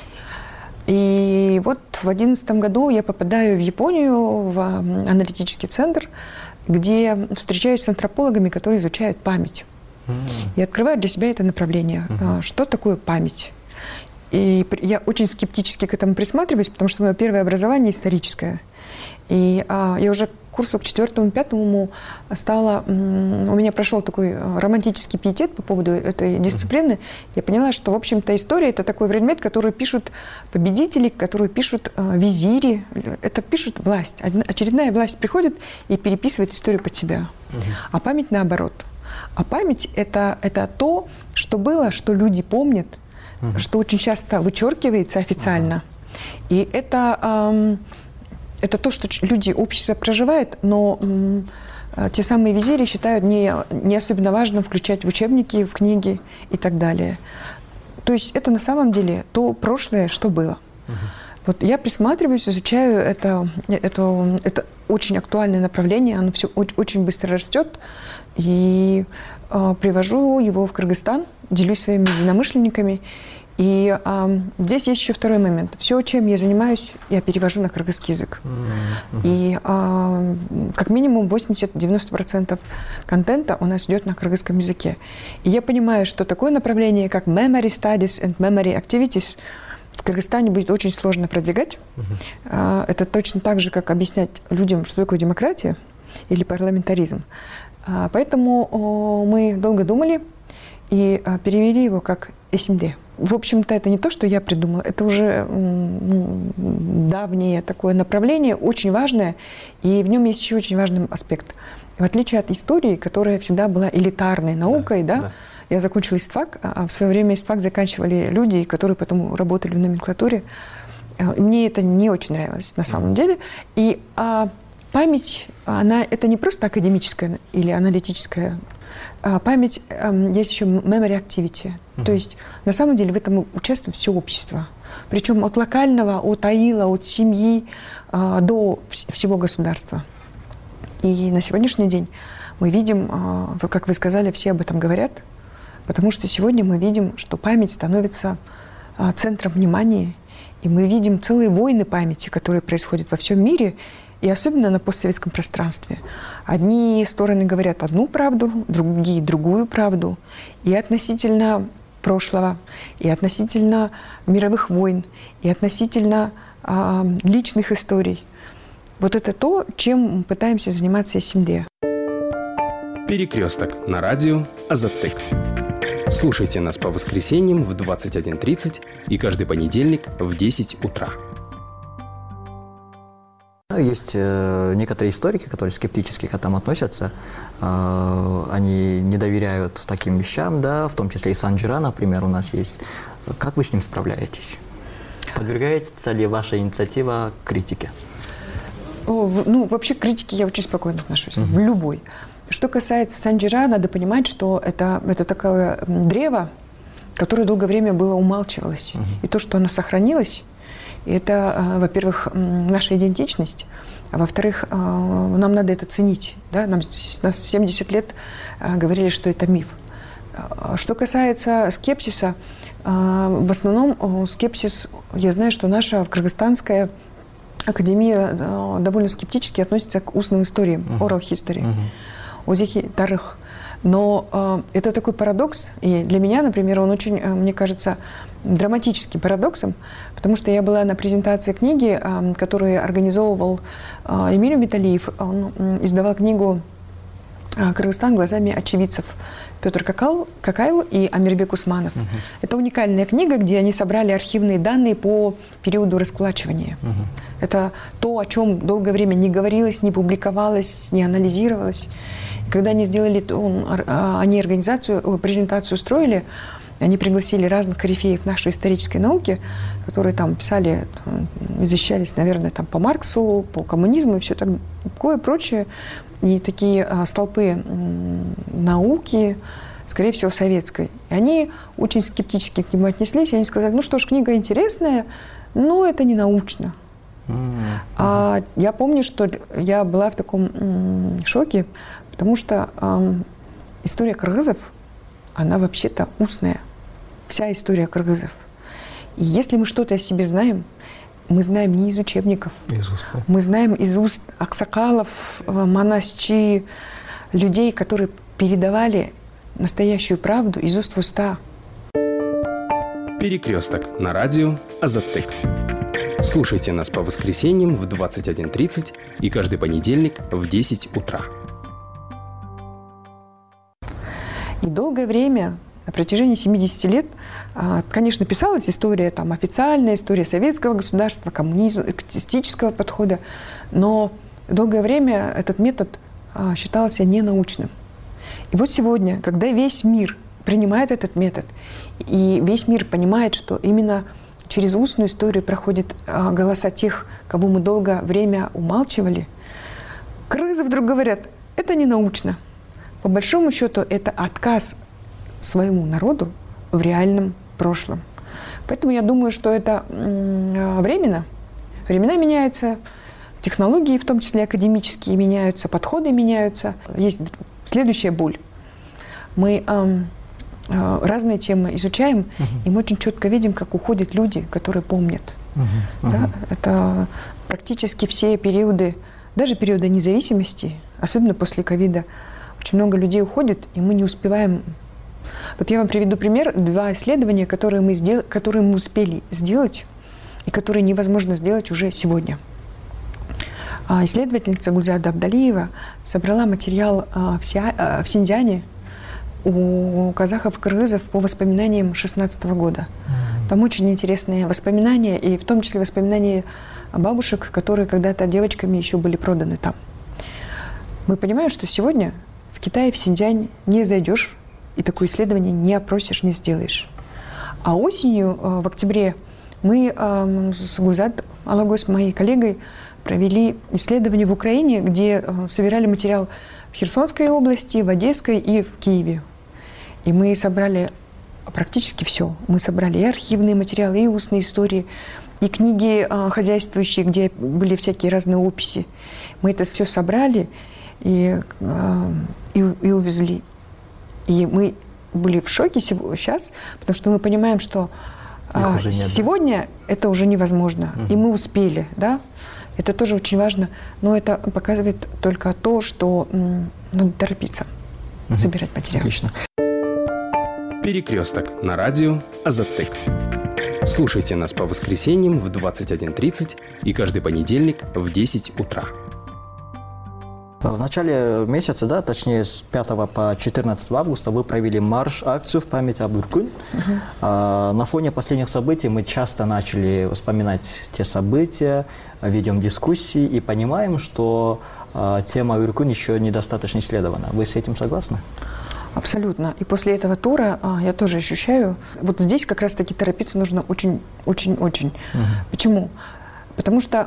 И вот в 2011 году я попадаю в Японию, в аналитический центр, где встречаюсь с антропологами, которые изучают память. И открываю для себя это направление. Что такое память? И я очень скептически к этому присматриваюсь, потому что мое первое образование историческое. И я уже к курсу к 4-5 стала, у меня прошел такой романтический пиетет по поводу этой дисциплины. Я поняла, что, в общем-то, история – это такой предмет, который пишут победители, который пишут визири, это пишет власть. Очередная власть приходит и переписывает историю под себя. А память наоборот. А память – это то, что было, что люди помнят, что очень часто вычеркивается официально. И это то, что люди, общество проживает, но те самые визири считают не особенно важным включать в учебники, в книги и так далее. То есть это на самом деле то прошлое, что было. Вот я присматриваюсь, изучаю это очень актуальное направление, оно все очень быстро растет, и привожу его в Кыргызстан, делюсь своими единомышленниками. И здесь есть еще второй момент. Все, чем я занимаюсь, я перевожу на кыргызский язык. И как минимум 80-90% контента у нас идет на кыргызском языке. И я понимаю, что такое направление, как Memory Studies and Memory Activities, в Кыргызстане будет очень сложно продвигать. Это точно так же, как объяснять людям, что такое демократия или парламентаризм. Поэтому мы долго думали и перевели его как СМД. В общем-то, это не то, что я придумала, это уже давнее такое направление, очень важное, и в нем есть еще очень важный аспект. В отличие от истории, которая всегда была элитарной наукой, да, я закончила ИСТФАК, а в свое время ИСТФАК заканчивали люди, которые потом работали в номенклатуре. Мне это не очень нравилось на самом деле. И память, это не просто академическая или аналитическая Память, есть еще memory activity. То есть на самом деле в этом участвует все общество. Причем от локального, от аила, от семьи до всего государства. И на сегодняшний день мы видим, как вы сказали, все об этом говорят, потому что сегодня мы видим, что память становится центром внимания, и мы видим целые войны памяти, которые происходят во всем мире, и особенно на постсоветском пространстве. Одни стороны говорят одну правду, другие другую правду, и относительно прошлого, и относительно мировых войн, и относительно личных историй. Вот это то, чем мы пытаемся заниматься СМД. Перекресток на радио Азаттык. Слушайте нас по воскресеньям в 21:30 и каждый понедельник в 10 утра. Есть некоторые историки, которые скептически к этому относятся. Они не доверяют таким вещам, да, в том числе и Санжира, например, у нас есть. Как вы с ним справляетесь? Подвергается ли ваша инициатива критике? Вообще к критике я очень спокойно отношусь, в любой. Что касается Санжира, надо понимать, что это такое древо, которое долгое время было умалчивалось. И то, что оно сохранилось, это, во-первых, наша идентичность, а во-вторых, нам надо это ценить. Да? Нас 70 лет говорили, что это миф. Что касается скепсиса, в основном скепсис, я знаю, что наша кыргызстанская академия довольно скептически относится к устным историям, oral history, озихи тарых. Но это такой парадокс, и для меня, например, он очень, мне кажется, драматическим парадоксом, потому что я была на презентации книги, которую организовывал Эмиль Металиев. Он издавал книгу «Кыргызстан глазами очевидцев». Петр Какайл и Амирбек Усманов. Это уникальная книга, где они собрали архивные данные по периоду раскулачивания. Это то, о чем долгое время не говорилось, не публиковалось, не анализировалось. И когда они сделали, они презентацию устроили, они пригласили разных корифеев нашей исторической науки, которые там писали, защищались, наверное, там, по Марксу, по коммунизму и все такое прочее. И такие столпы науки, скорее всего, советской. И они очень скептически к нему отнеслись. И они сказали, ну что ж, книга интересная, но это не научно. А я помню, что я была в таком шоке, потому что история кыргызов, она вообще-то устная. Вся история кыргызов. И если мы что-то о себе знаем, мы знаем не из учебников. Из уст. Мы знаем из уст аксакалов, манасчи, людей, которые передавали настоящую правду из уст в уста. Перекресток на радио Азаттык. Слушайте нас по воскресеньям в 21:30 и каждый понедельник в 10 утра. И долгое время, на протяжении 70 лет, конечно, писалась история, там, официальная история советского государства, коммунистического подхода, но долгое время этот метод считался ненаучным. И вот сегодня, когда весь мир принимает этот метод, и весь мир понимает, что именно через устную историю проходят голоса тех, кого мы долгое время умалчивали, кыргызы вдруг говорят, это не научно. По большому счету, это отказ своему народу в реальном прошлом. Поэтому я думаю, что это временно. Времена меняются, технологии, в том числе академические, меняются, подходы меняются. Есть следующая боль. Мы разные темы изучаем, и мы очень четко видим, как уходят люди, которые помнят. Да? Это практически все периоды, даже периоды независимости, особенно после ковида, очень много людей уходит, и мы не успеваем. Вот я вам приведу пример. 2 исследования, которые мы успели сделать, и которые невозможно сделать уже сегодня. Исследовательница Гульзада Абдалиева собрала материал в Синьцзяне у казахов, кыргызов по воспоминаниям 2016 года. Там очень интересные воспоминания, и в том числе воспоминания бабушек, которые когда-то девочками еще были проданы там. Мы понимаем, что сегодня в Китае, в Синьцзянь не зайдешь, и такое исследование не опросишь, не сделаешь. А осенью, в октябре Мы с Гульзат Алагой, с моей коллегой, провели исследование в Украине, где собирали материал в Херсонской области, в Одесской и в Киеве. И мы собрали практически все. Мы собрали и архивные материалы, и устные истории, и книги хозяйствующие, где были всякие разные описи. Мы это все собрали и увезли. И мы были в шоке сейчас, потому что мы понимаем, что сегодня это уже невозможно. И мы успели, да? Это тоже очень важно, но это показывает только то, что надо торопиться собирать материал. Отлично. Перекресток на радио Азаттык. Слушайте нас по воскресеньям в 21:30 и каждый понедельник в 10 утра. В начале месяца, да, точнее с 5 по 14 августа вы провели марш-акцию в память об Иркун. На фоне последних событий мы часто начали вспоминать те события, ведем дискуссии и понимаем, что тема Иркун еще недостаточно исследована. Вы с этим согласны? Абсолютно. И после этого тура я тоже ощущаю, вот здесь как раз-таки торопиться нужно очень-очень-очень. Почему? Потому что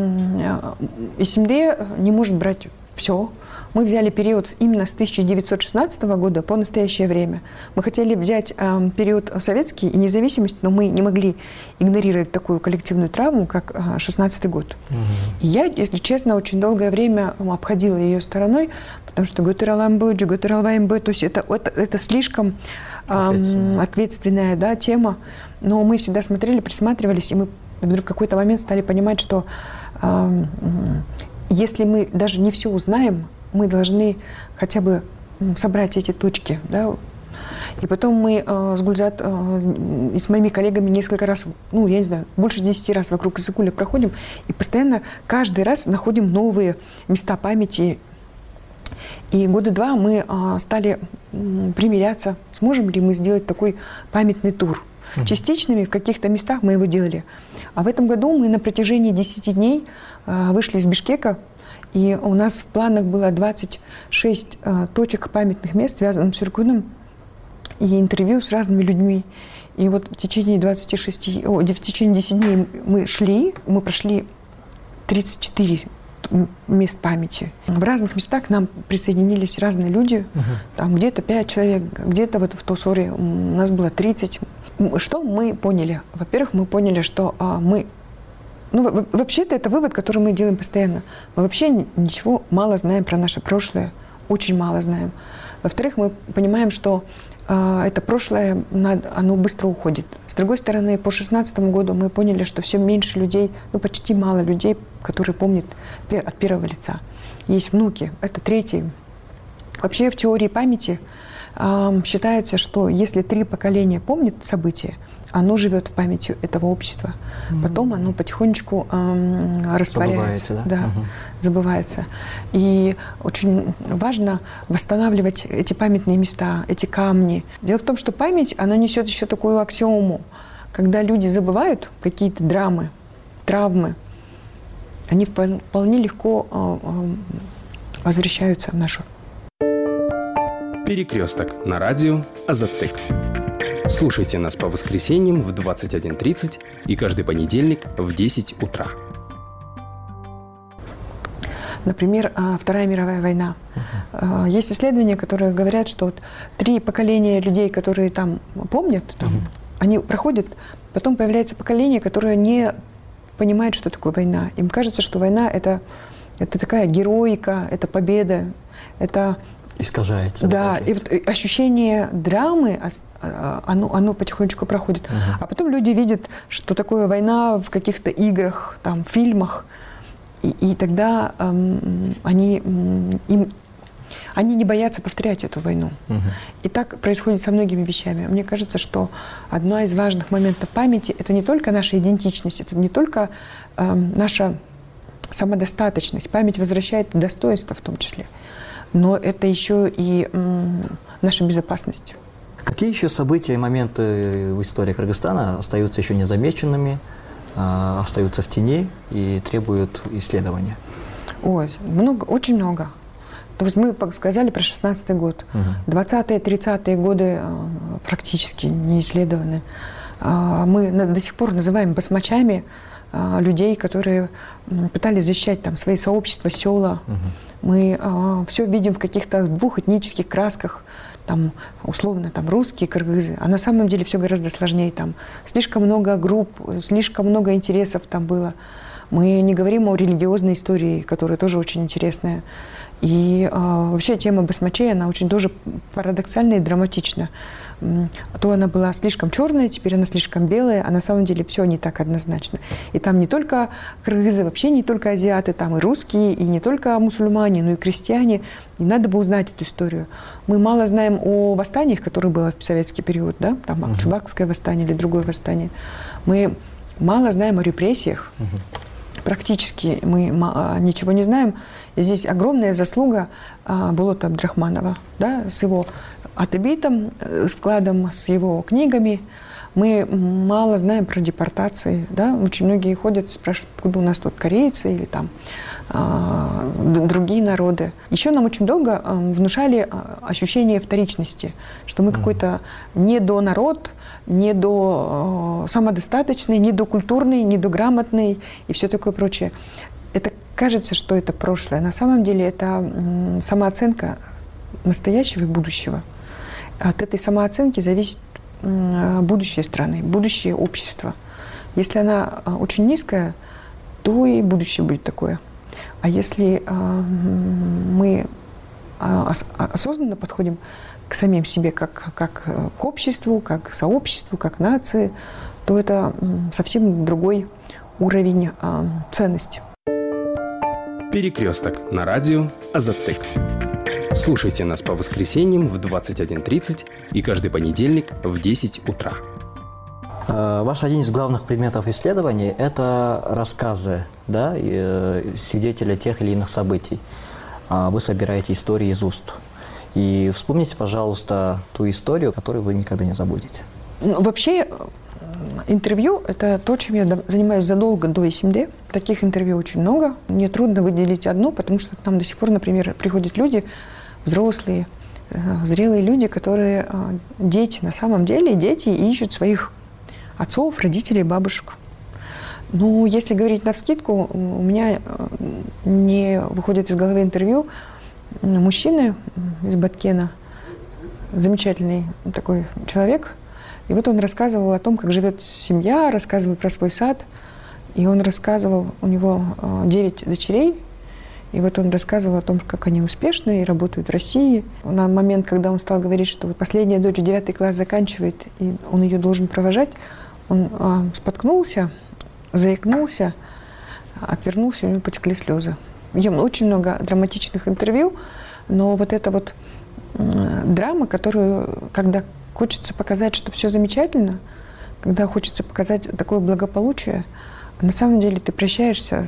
СМД не может брать все. Мы взяли период именно с 1916 года по настоящее время. Мы хотели взять период советский и независимость, но мы не могли игнорировать такую коллективную травму, как 16 год. И я, если честно, очень долгое время обходила ее стороной, потому что Гутераламбуджи, Гутералваймбы, то есть это слишком ответственная, да, тема. Но мы всегда смотрели, присматривались, и мы вдруг в какой-то момент стали понимать, что если мы даже не все узнаем, мы должны хотя бы собрать эти точки. Да? И потом мы с Гульзат и с моими коллегами несколько раз, я не знаю, больше 10 раз вокруг Исыкуля проходим, и постоянно каждый раз находим новые места памяти. И года 2 мы стали примиряться, сможем ли мы сделать такой памятный тур. Частичными в каких-то местах мы его делали. А в этом году мы на протяжении 10 дней вышли из Бишкека, и у нас в планах было 26 точек памятных мест, связанных с Иркуном, и интервью с разными людьми. И вот в течение 10 дней мы прошли 34 мест памяти. В разных местах к нам присоединились разные люди, там где-то 5 человек, где-то вот в Тосоре у нас было 30. Что мы поняли? Во-первых, мы поняли, что мы... вообще-то это вывод, который мы делаем постоянно. Мы вообще ничего мало знаем про наше прошлое, очень мало знаем. Во-вторых, мы понимаем, что это прошлое, оно быстро уходит. С другой стороны, по 2016 году мы поняли, что все меньше людей, почти мало людей, которые помнят от первого лица. Есть внуки, это третий. Вообще в теории памяти считается, что если 3 поколения помнят события, оно живет в памяти этого общества. Потом оно потихонечку растворяется, забывается. И очень важно восстанавливать эти памятные места, эти камни. Дело в том, что память, она несет еще такую аксиому. Когда люди забывают какие-то драмы, травмы, они вполне легко возвращаются в нашу. Перекресток на радио Азаттык. Слушайте нас по воскресеньям в 21:30 и каждый понедельник в 10 утра. Например, Вторая мировая война. Есть исследования, которые говорят, что 3 поколения людей, которые там помнят, они проходят, потом появляется поколение, которое не понимает, что такое война. Им кажется, что война это такая героика, это победа, это... Искажается. Да, и вот ощущение драмы, оно потихонечку проходит. А потом люди видят, что такое война в каких-то играх, там, фильмах, и тогда они не боятся повторять эту войну. И так происходит со многими вещами. Мне кажется, что одно из важных моментов памяти — это не только наша идентичность, это не только наша самодостаточность. Память возвращает достоинство в том числе. Но это еще и наша безопасность. Какие еще события и моменты в истории Кыргызстана остаются еще незамеченными, остаются в тени и требуют исследования? Ой, много, очень много. То есть мы сказали про 16-й год. 20-е, 30-е годы практически не исследованы. Мы до сих пор называем басмачами людей, которые пытались защищать там свои сообщества, села. Мы все видим в каких-то двух этнических красках, там, условно, там, русские, кыргызы. А на самом деле все гораздо сложнее. Там слишком много групп, слишком много интересов там было. Мы не говорим о религиозной истории, которая тоже очень интересная. И вообще тема басмачей, она очень тоже парадоксальна и драматична. То она была слишком черная, теперь она слишком белая, а на самом деле все не так однозначно. И там не только кыргызы, вообще не только азиаты, там и русские, и не только мусульмане, но и крестьяне. И надо бы узнать эту историю. Мы мало знаем о восстаниях, которые было в советский период, да? Там Акчубакское восстание или другое восстание. Мы мало знаем о репрессиях. Практически мы ничего не знаем. И здесь огромная заслуга Болота Абдрахманова, да, с его атыбитом, вкладом, с его книгами. Мы мало знаем про депортации. Да? Очень многие ходят, спрашивают, откуда у нас тут корейцы или там другие народы. Еще нам очень долго внушали ощущение вторичности, что мы какой-то недонарод, самодостаточный, недокультурный, недограмотный и все такое прочее. Это кажется, что это прошлое. На самом деле это самооценка настоящего и будущего. От этой самооценки зависит будущее страны, будущее общества. Если она очень низкая, то и будущее будет такое. А если мы осознанно подходим к самим себе как к обществу, как к сообществу, как к нации, то это совсем другой уровень ценности. Перекресток на радио Азаттык. Слушайте нас по воскресеньям в 21:30 и каждый понедельник в 10 утра. Ваш один из главных предметов исследований – это рассказы, да, свидетелей тех или иных событий. Вы собираете истории из уст. И вспомните, пожалуйста, ту историю, которую вы никогда не забудете. Вообще, интервью – это то, чем я занимаюсь задолго до СМД. Таких интервью очень много. Мне трудно выделить одно, потому что там до сих пор, например, приходят люди, взрослые, зрелые люди, которые дети, на самом деле дети, ищут своих отцов, родителей, бабушек. Но если говорить навскидку, у меня не выходит из головы интервью мужчины из Баткена, замечательный такой человек. И вот он рассказывал о том, как живет семья, рассказывал про свой сад. И он рассказывал, у него 9 дочерей. И вот он рассказывал о том, как они успешны и работают в России. На момент, когда он стал говорить, что вот последняя дочь 9 класс заканчивает, и он ее должен провожать, он споткнулся, заикнулся, отвернулся, у него потекли слезы. Очень много драматичных интервью, но вот эта вот драма, которую, когда хочется показать, что все замечательно, когда хочется показать такое благополучие, на самом деле ты прощаешься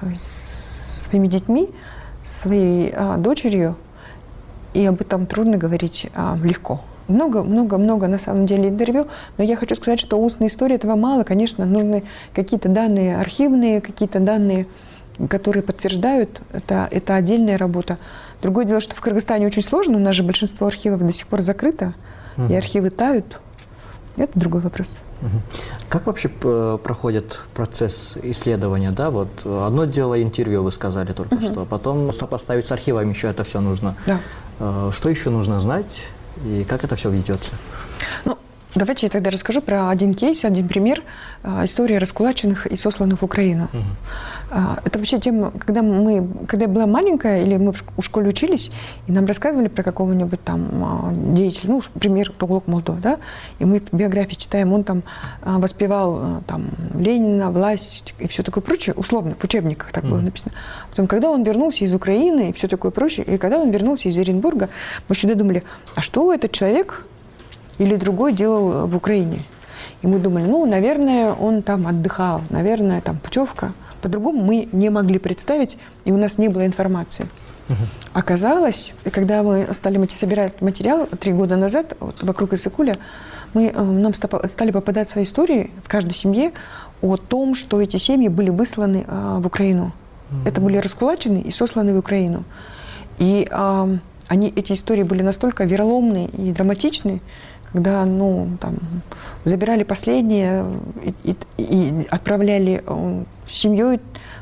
с своими детьми, своей дочерью, и об этом трудно говорить легко. Много на самом деле интервью, но я хочу сказать, что устной истории этого мало. Конечно, нужны какие-то данные архивные, какие-то данные, которые подтверждают, это отдельная работа. Другое дело, что в Кыргызстане очень сложно, у нас же большинство архивов до сих пор закрыто, и архивы тают. Это другой вопрос. Как вообще проходит процесс исследования? Да? Вот одно дело интервью, вы сказали только что, потом сопоставить с архивами еще это все нужно. Да. Что еще нужно знать и как это все ведется? Ну, давайте я тогда расскажу про один кейс, один пример истории раскулаченных и сосланных в Украину. Это вообще тема, когда я была маленькая, или мы в школе учились, и нам рассказывали про какого-нибудь там деятеля, ну, пример Тоглок Молдо, да, и мы в биографии читаем, он там воспевал там Ленина, власть и все такое прочее, условно, в учебниках так было написано. Потом, когда он вернулся из Украины и все такое прочее, или когда он вернулся из Оренбурга, мы всегда думали, а что этот человек или другой делал в Украине? И мы думали, ну, наверное, он там отдыхал, наверное, там путевка. По-другому мы не могли представить, и у нас не было информации. Оказалось, когда мы стали собирать материал 3 года назад вот, вокруг Иссыкуля, нам стали попадаться истории в каждой семье о том, что эти семьи были высланы в Украину. Это были раскулачены и сосланы в Украину. И эти истории были настолько вероломные и драматичные, когда забирали последние и отправляли семьей,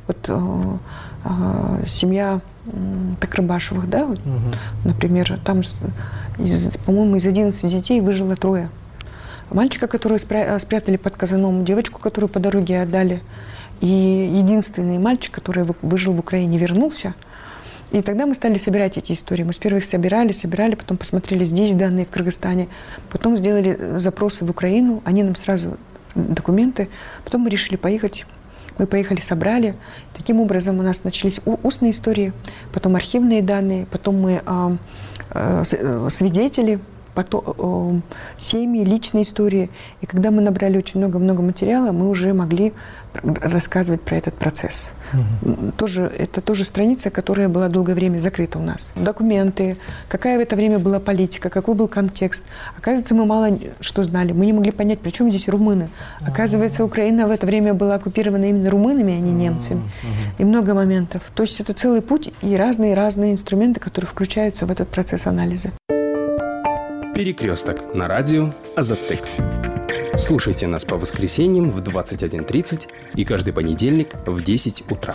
семья Такрабашевых, например, там, по-моему, из 11 детей выжило 3. Мальчика, которого спрятали под казаном, девочку, которую по дороге отдали, и единственный мальчик, который выжил в Украине, вернулся. И тогда мы стали собирать эти истории. Мы сперва их собирали, потом посмотрели здесь данные в Кыргызстане, потом сделали запросы в Украину, они нам сразу документы, потом мы решили поехать. Мы поехали, собрали. Таким образом у нас начались устные истории, потом архивные данные, потом мы свидетели, потом семьи, личные истории. И когда мы набрали очень много материала, мы уже могли рассказывать про этот процесс. Это тоже страница, которая была долгое время закрыта у нас. Документы, какая в это время была политика, какой был контекст. Оказывается, мы мало что знали. Мы не могли понять, при чем здесь румыны. Оказывается, Украина в это время была оккупирована именно румынами, а не немцами. И много моментов. То есть это целый путь и разные инструменты, которые включаются в этот процесс анализа. Перекресток на радио Азаттык. Слушайте нас по воскресеньям в 21:30 и каждый понедельник в 10 утра.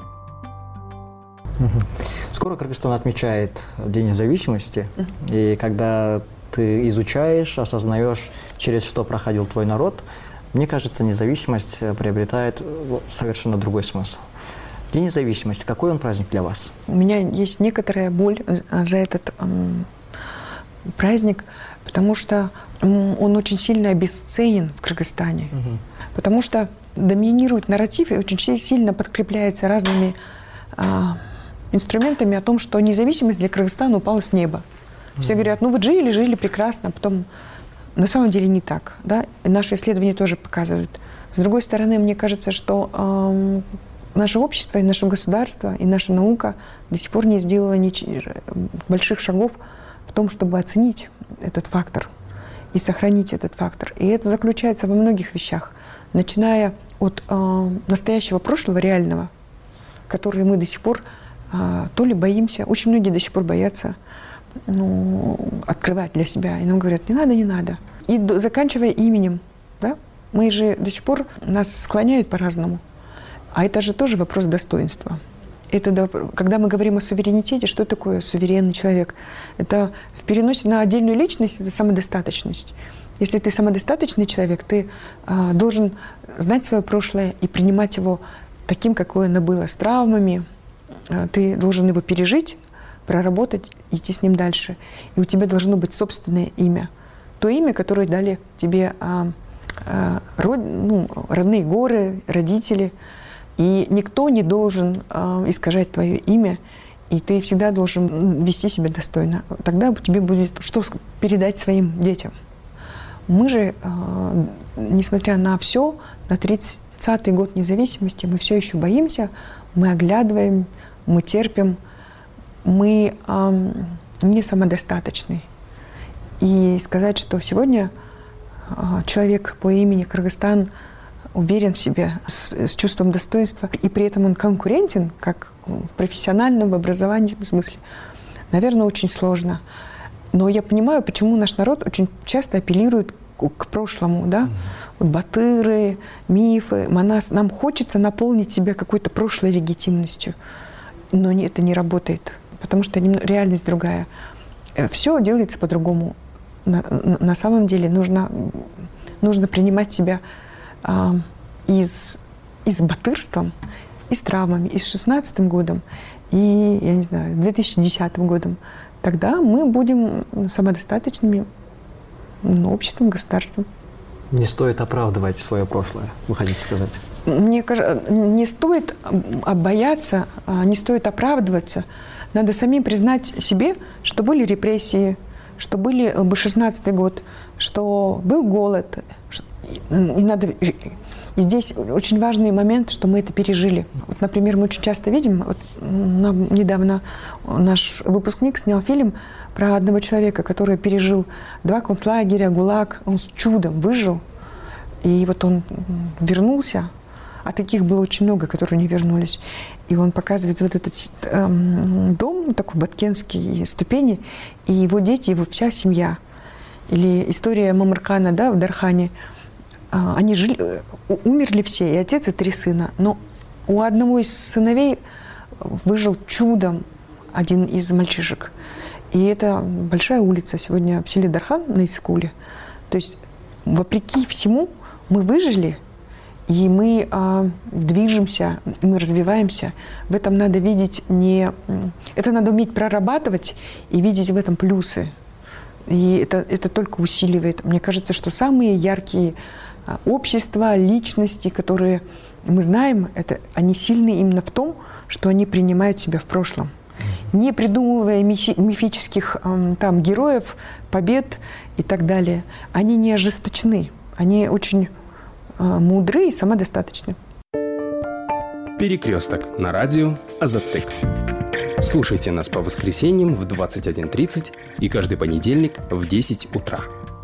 Скоро Кыргызстан отмечает День независимости. И когда ты изучаешь, осознаешь, через что проходил твой народ, мне кажется, независимость приобретает совершенно другой смысл. День независимости, какой он праздник для вас? У меня есть некоторая боль за этот праздник, потому что он очень сильно обесценен в Кыргызстане. Потому что доминирует нарратив и очень сильно подкрепляется разными инструментами о том, что независимость для Кыргызстана упала с неба. Все говорят, вот жили прекрасно, а потом на самом деле не так. Да? И наши исследования тоже показывают. С другой стороны, мне кажется, что наше общество, и наше государство, и наша наука до сих пор не сделала больших шагов в том, чтобы оценить этот фактор и сохранить этот фактор. И это заключается во многих вещах, начиная от настоящего прошлого, реального, которые мы до сих пор то ли боимся, очень многие до сих пор боятся открывать для себя. И нам говорят, не надо. И заканчивая именем. Да? Мы же до сих пор нас склоняют по-разному. А это же тоже вопрос достоинства. Когда мы говорим о суверенитете, что такое суверенный человек? Это в переносе на отдельную личность, это самодостаточность. Если ты самодостаточный человек, ты должен знать свое прошлое и принимать его таким, какое оно было, с травмами. Ты должен его пережить, проработать, идти с ним дальше. И у тебя должно быть собственное имя. То имя, которое дали тебе родные горы, родители. И никто не должен искажать твое имя, и ты всегда должен вести себя достойно. Тогда тебе будет что передать своим детям. Мы же, несмотря на все, на 30-й год независимости, мы все еще боимся, мы оглядываем, мы терпим, мы не самодостаточны. И сказать, что сегодня человек по имени Кыргызстан уверен в себе, с чувством достоинства, и при этом он конкурентен, как в профессиональном, в образовании смысле, наверное, очень сложно. Но я понимаю, почему наш народ очень часто апеллирует к прошлому, да? Батыры, мифы, монас. Нам хочется наполнить себя какой-то прошлой легитимностью, но это не работает, потому что реальность другая. Все делается по-другому. На самом деле нужно принимать себя и с батырством, и с травмами, и с 16-м годом, и, я не знаю, с 2010 годом. Тогда мы будем самодостаточными обществом, государством. Не стоит оправдывать свое прошлое, вы хотите сказать? Мне кажется, не стоит бояться, не стоит оправдываться. Надо самим признать себе, что были репрессии, что был 16-й год, что был голод. И здесь очень важный момент, что мы это пережили. Вот, например, мы очень часто видим, недавно наш выпускник снял фильм про одного человека, который пережил 2 концлагеря, ГУЛАГ, он с чудом выжил, и вот он вернулся, а таких было очень много, которые не вернулись. И он показывает вот этот дом, такой баткенский, ступени, и его дети, его вся семья. или история Мамыркана, да, в Дархане. Они умерли все, и отец, и 3 сына. Но у одного из сыновей выжил чудом один из мальчишек. И это большая улица сегодня в селе Дархан на Искуле. То есть, вопреки всему, мы выжили, и мы движемся, мы развиваемся. В этом надо видеть это надо уметь прорабатывать и видеть в этом плюсы. И это только усиливает. Мне кажется, что самые яркие общества, личности, которые мы знаем, они сильны именно в том, что они принимают себя в прошлом. Не придумывая мифических героев, побед и так далее. Они не ожесточены, они очень мудры и самодостаточны. Перекресток на радио Азаттык. Слушайте нас по воскресеньям в 21:30 и каждый понедельник в 10 утра.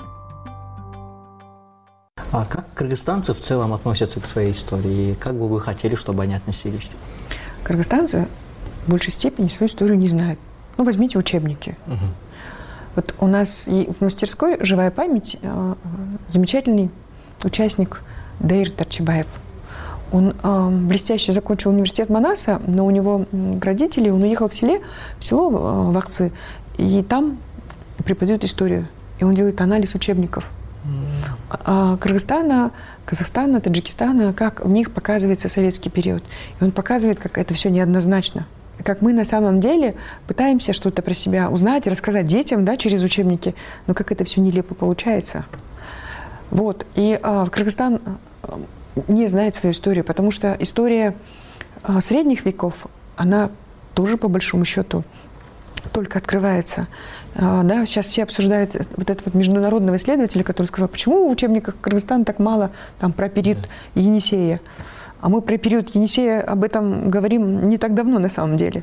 А как кыргызстанцы в целом относятся к своей истории? Как бы вы хотели, чтобы они относились? Кыргызстанцы в большей степени свою историю не знают. Возьмите учебники. Вот у нас в мастерской «Живая память» замечательный участник Даир Тарчибаев. Он блестяще закончил университет Манаса, но у него родители, он уехал в село Вакцы, и там преподает историю. И он делает анализ учебников. Кыргызстана, Казахстана, Таджикистана, как в них показывается советский период. И он показывает, как это все неоднозначно. Как мы на самом деле пытаемся что-то про себя узнать, рассказать детям, да, через учебники, но как это все нелепо получается. Вот. И Кыргызстан не знает свою историю, потому что история средних веков, она тоже по большому счету только открывается. Да, сейчас все обсуждают вот этого международного исследователя, который сказал, почему в учебниках Кыргызстана так мало про период Енисея. А мы про период Енисея об этом говорим не так давно на самом деле.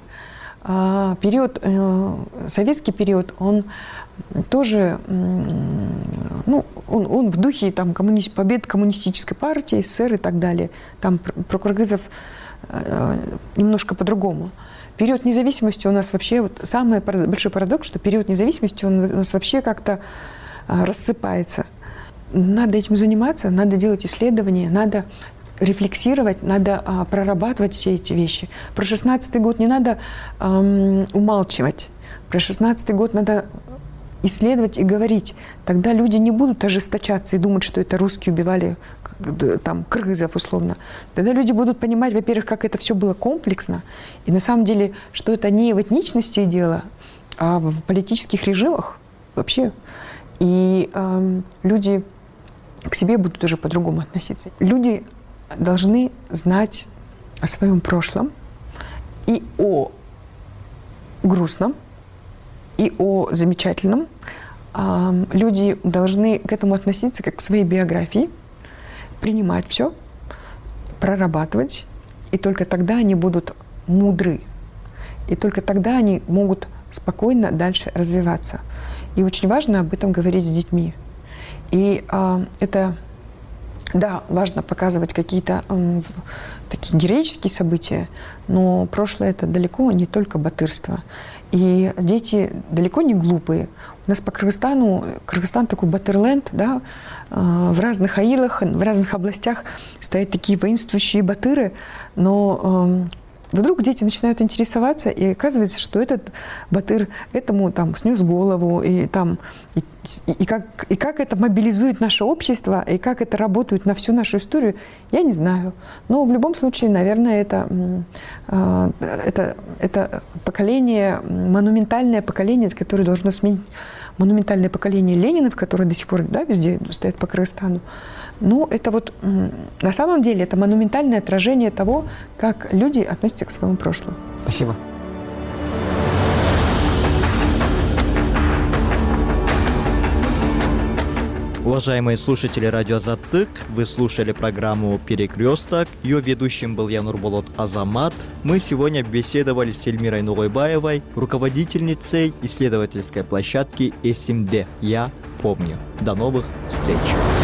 Советский период, он тоже, он в духе побед коммунистической партии, СССР и так далее. Там про кыргызов немножко по-другому. Период независимости у нас вообще, самый большой парадокс, что период независимости он у нас вообще как-то рассыпается. Надо этим заниматься, надо делать исследования, надо рефлексировать, надо прорабатывать все эти вещи. Про 16-й год не надо умалчивать. Про 16-й год надо исследовать и говорить. Тогда люди не будут ожесточаться и думать, что это русские убивали кыргызов условно. Тогда люди будут понимать, во-первых, как это все было комплексно. И на самом деле, что это не в этничности дело, а в политических режимах вообще. И люди к себе будут уже по-другому относиться. Люди должны знать о своем прошлом и о грустном, и о замечательном. Люди должны к этому относиться как к своей биографии, принимать все, прорабатывать, и только тогда они будут мудры, и только тогда они могут спокойно дальше развиваться. И очень важно об этом говорить с детьми. И это, да, важно показывать какие-то такие героические события, но прошлое — это далеко не только батырство. И дети далеко не глупые. У нас по Кыргызстан такой батырленд, да, в разных аилах, в разных областях стоят такие воинствующие батыры, но вдруг дети начинают интересоваться, и оказывается, что этот батыр этому снес голову, и как это мобилизует наше общество, и как это работает на всю нашу историю, я не знаю. Но в любом случае, наверное, это поколение, монументальное поколение, которое должно сменить монументальное поколение Ленинов, которое до сих пор, да, везде стоит по Кыргызстану. Ну, это на самом деле, это монументальное отражение того, как люди относятся к своему прошлому. Спасибо. Уважаемые слушатели радио Азаттык, вы слушали программу «Перекресток». Ее ведущим был я, Нурболот Азамат. Мы сегодня беседовали с Эльмирой Нугойбаевой, руководительницей исследовательской площадки СМД «Я помню». До новых встреч.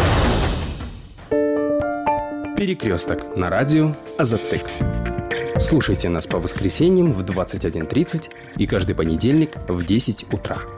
Перекресток на радио Азаттык. Слушайте нас по воскресеньям в 21:30 и каждый понедельник в 10 утра.